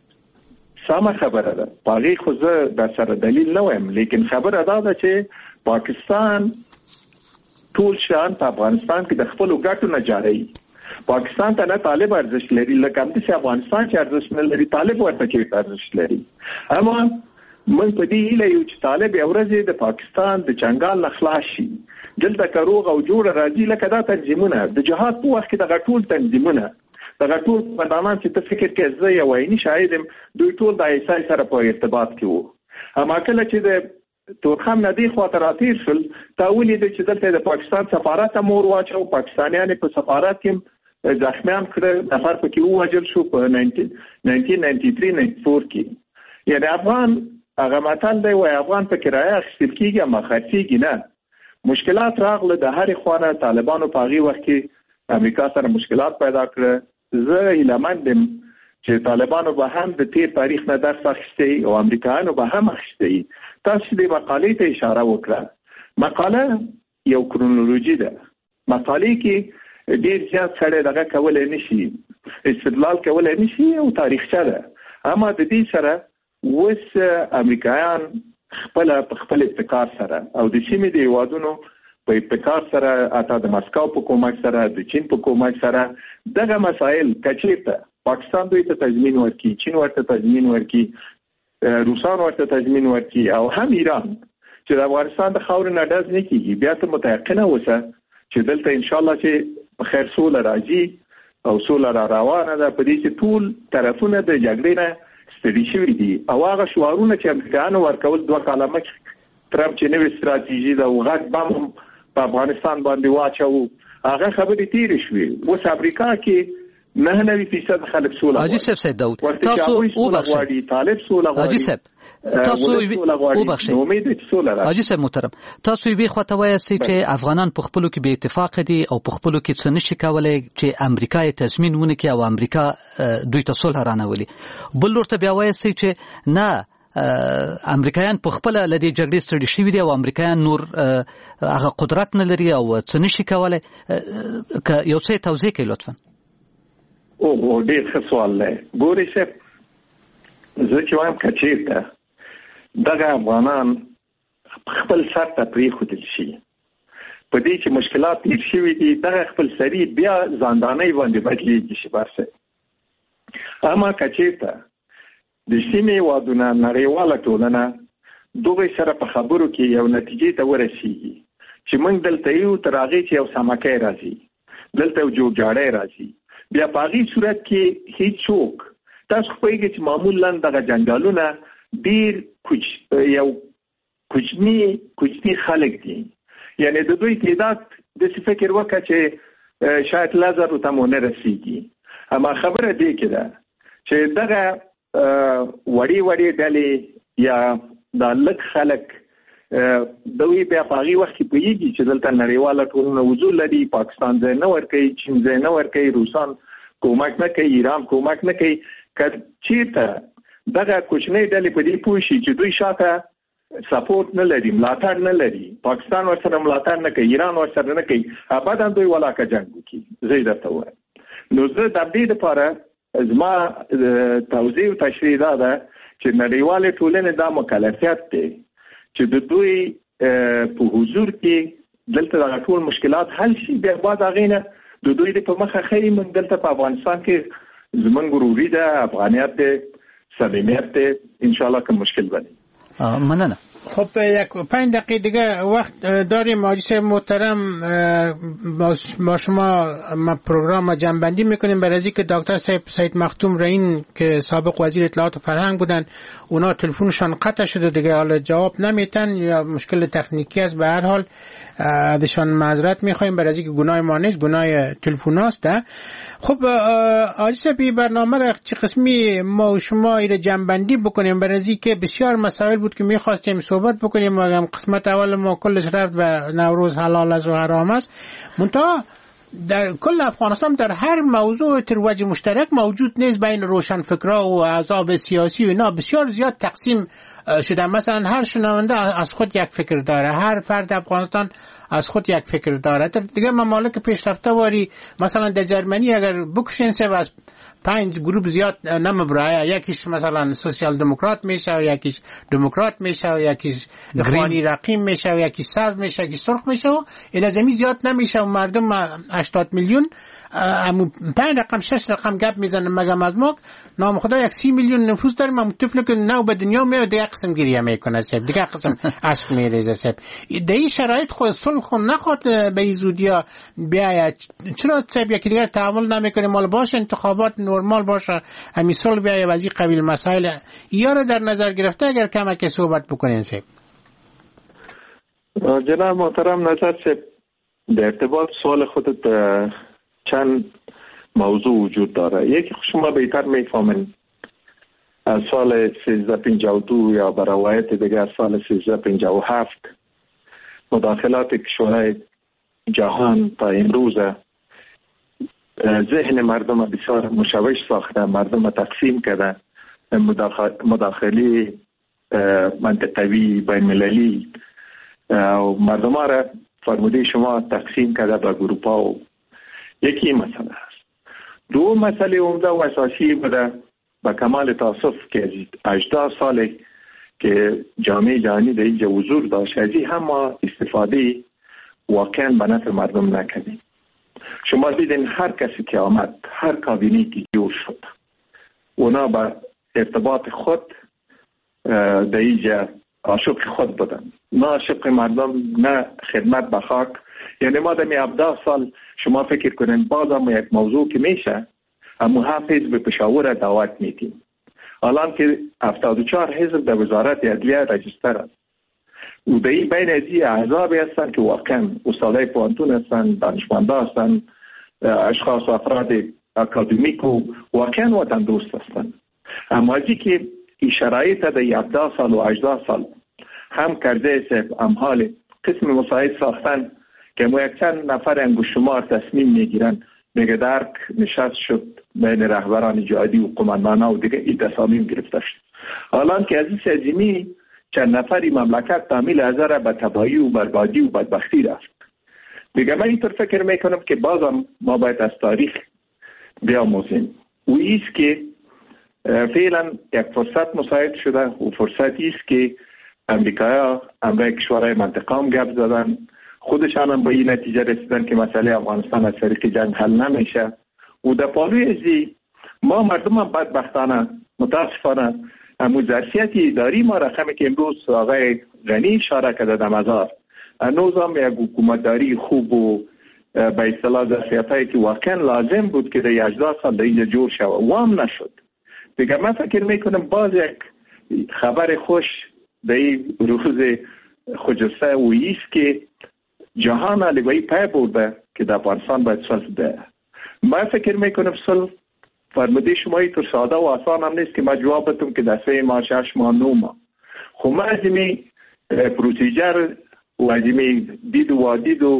F: سمه خبره ده پاغي خو زه د سره دلیل نه وایم لیکن خبره ده چې پاکستان ټول شان په افغانستان کې د خپل ګټو نه جاري پاکستان ته نه طالب ارزښت لري لکه هم چې افغانستان چې ارزښت نه لري طالب ورته کې ارزښت لري اما موږ په دې هیله یو چې طالب ورځ د پاکستان د چنګال نه خلاص شي دلته کروغ او جوړ راځي لکه دا تنظیمونه د جهاد په وخت کې د غټول تنظیمونه د غټول مدامات چې ته فکر کې زه یو عیني شاهدم دوی ټول د ایسای سره په ارتباط کې وو اما کله چې د تورخم ندی خاطراتیر شل تاولې د چې دلته د پاکستان سفارت امور واچو پاکستانیان په سفارت کې زخمیان کړه نفر پکې ووجل شو په 1993-94 کې یعنی افغان هغه متل دی وای افغان په کرایه اخیستل کېږي اما خرڅېږي نه مشکلات راغله د هرې خوانه طالبانو په هغې وخت کې امریکا سره مشکلات پیدا کړه زه هیلهمند یم چې طالبانو به هم د تیر تاریخ نه درس اخیستی او امریکایانو به هم اخیستی تاسو د مقالې ته اشاره وکړه مقاله یو کرونولوژي ده مقالې کې ډیر زیات سره دغه کولای نشي استدلال کولای نشي او تاریخچه ده اما د دې سره وس امریکایان خپل ابتکار سره او د سیمې د هیوادونو په ابتکار سره اته د مسکو په کومک سره د چین په کومک سره دغه مسائل کچېته پاکستان دوی ته تضمین ورکړي چین ورته تضمین ورکړي روسان ورته تضمین ورکړي او هم ایران چې د افغانستان د خاورې نه ډز نه کیږي بیا ته متيقنه اوسه چې دلته ان شاء الله چې خیر سوله راځي او سوله را روانه ده په دې چې ټول طرفونه د جګړې نه ستړي شوي دي او هغه شعارونه چې امریکایانو ورکول 2 کاله مخکې ترامپ چې نوې ستراتیژي ده او غږ بم په افغانستان باندې واچو هغه خبرې تیرې شوې اوس امریکا کې 99% خلک سوله
E: حاجی صاحب سید داود تاسو وبخښئ
F: طالب سوله
E: حاجی صاحب تاسو وبخښئ حاجی صاحب محترم تاسو به خواته وایسته چې افغانان په خپلو کې به اتفاق دي او په خپلو کې څه نشي کولای چې امریکا یې تضمین ونه کړي او امریکا دوی ته صلح رانولي بل ورته بیا وایسته چې نه امریکایان په خپل لدی جګړې ستړي شوي دي او امریکایان نور هغه قدرت نه لري او څه نشي کولای که یو څه توضیح کړئ لطفا
F: او ډېر ښه سوال دی ګورئ صاحب زه چې وایم که چېرته دغه افغانان خپل سر ته پرېښودل شي په دې چې مشکلات تېر شوي دي دغه خپل سري بیا ځاندانۍ باندې بدلېږي شبار صاحب اما که چېرته د سیمې هېوادونه نړیواله ټولنه دوی سره په خبرو کې یو نتیجې ته ورسېږي چې موږ دلته یو تر هغې چې یو سمکی راځي دلته یو جوړجاړی راځي بیا په هغې صورت کې هیڅوک تاسو پوهېږئ چې معمولا دغه جنګالونه ډېر یو کوچني خلک دي یعنی د دوی تعداد داسې فکر وکړه چې شاید 1000 ته مو نه رسېږي اما خبره دې کې ده چې دغه وړې ډلې یا دا لږ خلک دوی بیا په هغې وخت کې پوهېږي چې دلته نړیواله ټولنه وجود لري پاکستان ځای نه ورکوي چین ځای نه ورکوي روسان کومک نه کوي ایران کومک نه کوي که چېرته دغه کوچنۍ ډلې په دې پوه شي چې دوی شاته سپورټ نه لري ملاتړ نه لري پاکستان ورسره ملاتړ نه کوي ایران ورسره نه کوي ابدا دوی ولاکه جنګ وکړي زه درته وایم نو زه د دې لپاره زما توضیح او تشریح دا ده چې نړیوالې ټولنې دا مکلفیت دی چې د دوی په حضور کې دلته د ټول مشکلات حل شي بیا بعد هغې نه د دوی د په مخه ښیي موږ دلته په افغانستان کې زموږ غروري ده افغانیت دی صمیمیت دی انشاءالله که مشکل بني
E: مننه
D: خب یک 5 دقیقه دیگه وقت داریم. آجیس محترم، با شما پروگرام جنبندی میکنیم برای اینکه دکتر سید مختوم رئین که سابق وزیر اطلاعات و فرهنگ بودن، اونا تلفنشان قطع شده دیگه، حالا جواب نمیتن یا مشکل تکنیکی است. به هر حال ازشان معذرت میخوایم برای اینکه گناه ما نیست، گناه تلفناست. خب آجیس بی برنامه را چه قسمی ما و شما ایره جنبندی بکنیم برای اینکه بسیار مسائل بود که میخواستیم صحبت بکنیم. و قسمت اول ما کلش رفت و نوروز حلال است و حرام است، منتها در کل افغانستان در هر موضوع ترویج مشترک موجود نیست بین روشنفکرا و احزاب سیاسی و اینا. بسیار زیاد تقسیم شده. مثلا هر شنونده از خود یک فکر داره، هر فرد افغانستان از خود یک فکر داره. دیگه ممالک پیشرفته واری مثلا در جرمنی اگر بکشین سه از 5 گروه زیاد نمیبره، یکیش مثلا سوسیال دموکرات میشه و یکیش دموکرات میشه و یکیش اخوانی رقیب میشه و یکیش سبز میشه، یکیش سرخ میشه و این زمین زیاد نمیشه و مردم 80 میلیون 5 رقم 6 رقم گپ میزنن. مگم از ما نام خدا 30 میلیون نفوس داریم، هم طفل که نو به دنیا میاد دیگه قسم گریه میکنه سب، دیگه قسم عشق میریزه سب. در این شرایط خود صلح خود نخواد به زودیا بیاید. چرا سب یکی دیگر تعامل نمیکنه؟ مال باشه انتخابات نرمال باشه، همین صلح بیاید و از این قبیل مسائل یا رو در نظر گرفته اگر کمک صحبت بکنین سب.
F: جناب محترم نظر سب در ارتباط سوال خودت چند موضوع وجود داره. یکی شما بهتر میفهمین از سال 1352 یا به روایت دیگر سال 1357 مداخلات کشورهای جهان تا امروز ذهن مردم بسیار مشوش ساخته، مردم تقسیم کرده. مداخله منطقوی بین المللی و مردم ها را فرموده شما تقسیم کرده به گروپا و یکی مسئله است. دو مسئله عمده و اساسی بوده با کمال تاسف که 18 ساله که جامعه جهانی در اینجا حضور داشت، از این هم ما استفاده واقعا به نفع مردم نکردیم. شما دیدین هر کسی که آمد، هر کابینه که جور شد، اونا با ارتباط خود در اینجا عاشق خود بودن، نه عاشق مردم، نه خدمت به خاک. یعنی ما در 17 سال شما فکر کنین باز هم یک موضوع که میشه، اما حافظ به پشاور دعوت میدیم. الان که 74 حزب در وزارت عدلیه رجستر است و در این بین ازی احزابی هستند که واقعا استادای پوانتون هستند، دانشمندا هستند، اشخاص و افراد اکادمیک و واقعا وطن دوست هستند. اما ازی که این شرایط در 17 سال و 18 سال هم کرده است، هم حال قسم مساعد ساختن که ما یک چند نفر انگوش شمار تصمیم میگیرن، میگه درک نشست شد بین رهبران جهادی و قماندانا و دیگه این تصامیم گرفته شد. حالا که از این سازمی چند نفری مملکت تعمیل ازاره به تباهی و بربادی و بدبختی رفت. دیگه من اینطور فکر میکنم که بازم ما باید از تاریخ بیاموزیم و ایست که فعلا یک فرصت مساعد شده و فرصتی است که امریکا کشورهای منطقه هم گپ زدن، خودشان هم به این نتیجه رسیدن که مسئله افغانستان از طریق جنگ حل نمیشه و در پالوی ازی ما مردم هم بدبختانه متاسفانه همون ظرفیتی داری ما رقمی که امروز آقای غنی اشاره کرده در مزار هنوز هم یک حکومتداری خوب و به اصطلاح ظرفیتایی که واقعا لازم بود که در 18 سال در اینجا جور شود وام نشد. دیگه من فکر میکنم باز یک خبر خوش در این روز خجسته و ایست که جهان علیوی پای برده که در افغانستان باید صلح ده. من فکر میکنم صلح فرموده شما اینطور ساده و آسان هم نیست که ما جواب بدم که در 3 ماه 6 ماه 9 ماه. خب ما از این پروسیجر و از این دید و وادید و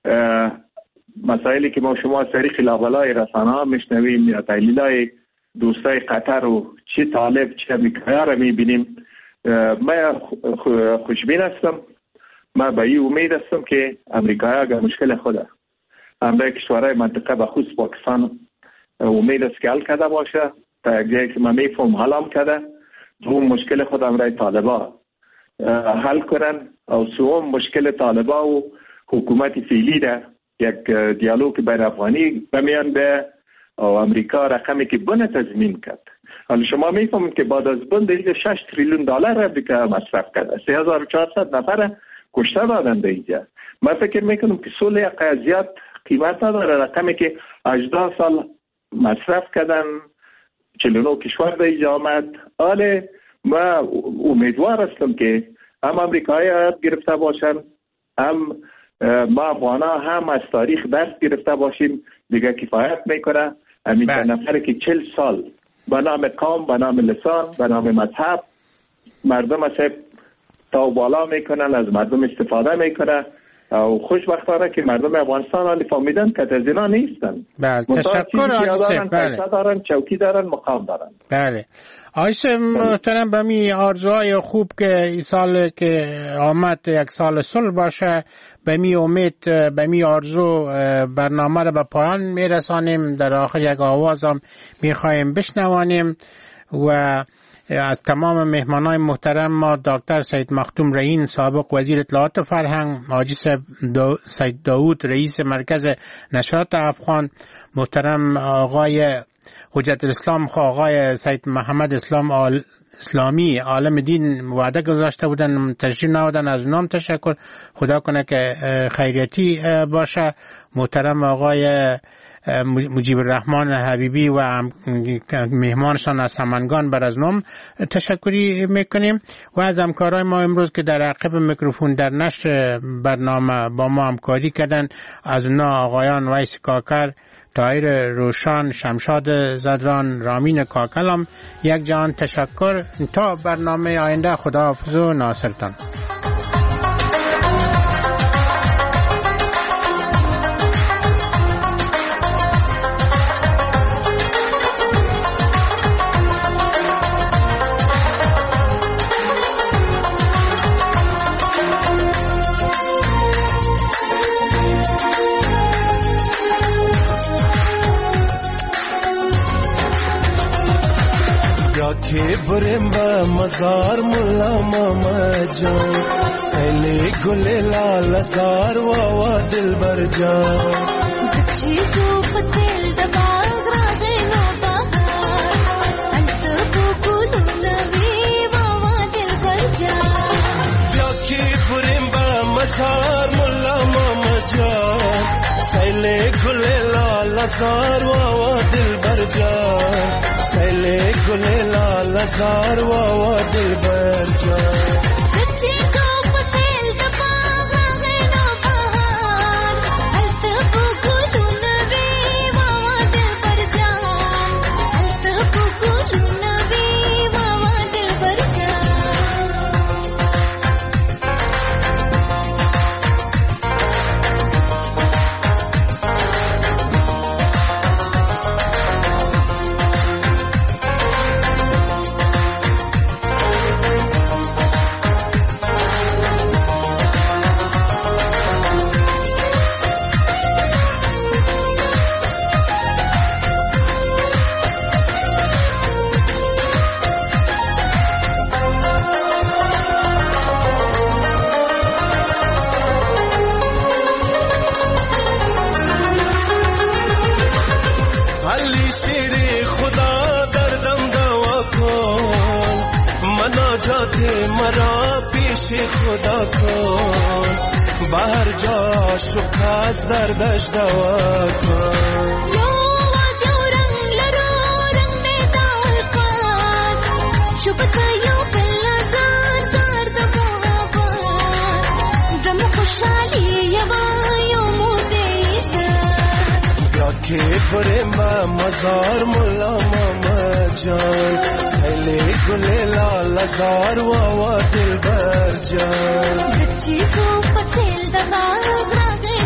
F: مسائلی که ما شما از طریق لابلای رسانه ها میشنویم یا تحلیلای دوستای قطر و چه طالب چه امریکایی را میبینیم، من خوشبین هستم. من به این امید هستم که امریکایی اگر مشکل خوده همراه کشورهای منطقه به خصوص پاکستان امید است که حل کرده باشه تا یک جایی که من میفهم حل هم کرده، دوم مشکل خود همراه طالبا حل کنن و سوم مشکل طالبا و حکومت فعلی ده یک دیالوگ بین افغانی بمیان به و امریکا رقمی که بنا تضمین کرد حالا شما میفهمید که بعد از بند 6 تریلیون دلار امریکا مصرف کرده، 3400 نفر کشته دادن اینجا. من فکر میکنم که صلح قضیت قیمت نداره. رقمی که 18 سال مصرف کردن 49 کشور در اینجا آمد. آله ما امیدوار هستم که هم امریکایی گرفته باشن، هم ما افغانا هم از تاریخ درس گرفته باشیم. دیگه کفایت میکنه همین نفره که 40 سال به نام قوم، به نام لسان، به نام مذهب مردم از تا بالا میکنن، از مردم استفاده میکنه و خوشبختانه که مردم افغانستان حالی فهمیدن که از اینا نیستن.
D: بله تشکر آقای
F: بله. دارن، چوکی دارن، مقام دارن.
D: بله آقای محترم، به می آرزوهای خوب که این سال که آمد یک سال صلح باشه، به می امید، به می آرزو برنامه رو به پایان میرسانیم. در آخر یک آواز هم میخوایم بشنوانیم و از تمام مهمانای محترم ما دکتر سید مختوم رهین سابق وزیر اطلاعات و فرهنگ، حاجی سید داود رئیس مرکز نشریات افغان، محترم آقای حجت الاسلام آقای سید محمد اسلامی عالم دین وعده گذاشته بودن تشریف نهادن، از اونام تشکر. خدا کنه که خیریتی باشه. محترم آقای مجیب الرحمن حبیبی و مهمانشان از همنگان بر از نام تشکری میکنیم و از همکارای ما امروز که در عقب میکروفون در نشر برنامه با ما همکاری کردن، از اونا آقایان ویس کاکر، طاهر روشان، شمشاد زدران، رامین کاکلم یک جان تشکر. تا برنامه آینده خداحافظ و ناصرتان.
K: के बुरेम बा मजार मुल्ला मामा जान सैले गुले लाल जार वावा दिल बर जान
L: जक्षी जो पतेल दबाग रागे नो बहार अंत बुकुलु नवी वावा दिल बर जान
K: के बुरेम बा मजार मुल्ला मामा जान सैले गुले लाल जार वावा दिल बर जान सैले गुले लाल जार वावा दिल बर जान
L: जक्षी जो पतेल दबाग रागे नो बहार अंत बुकुलु नवी वावा दिल बर जान अंत बुकुलु नवी वावा दिल बर जान
K: मरा पीछे खुदा को बाहर जा शुखास दर्दश दवा को
L: रंग देता उल्फात शुभ कयो पल्लजार जार दम खुशहाली यवायो मुदेस
K: के बुरे मजार मुल्ला मामा जान सैले गुले लाल जार वावा दिल बर जान
L: जक्षी जो पतेल दबाग रागे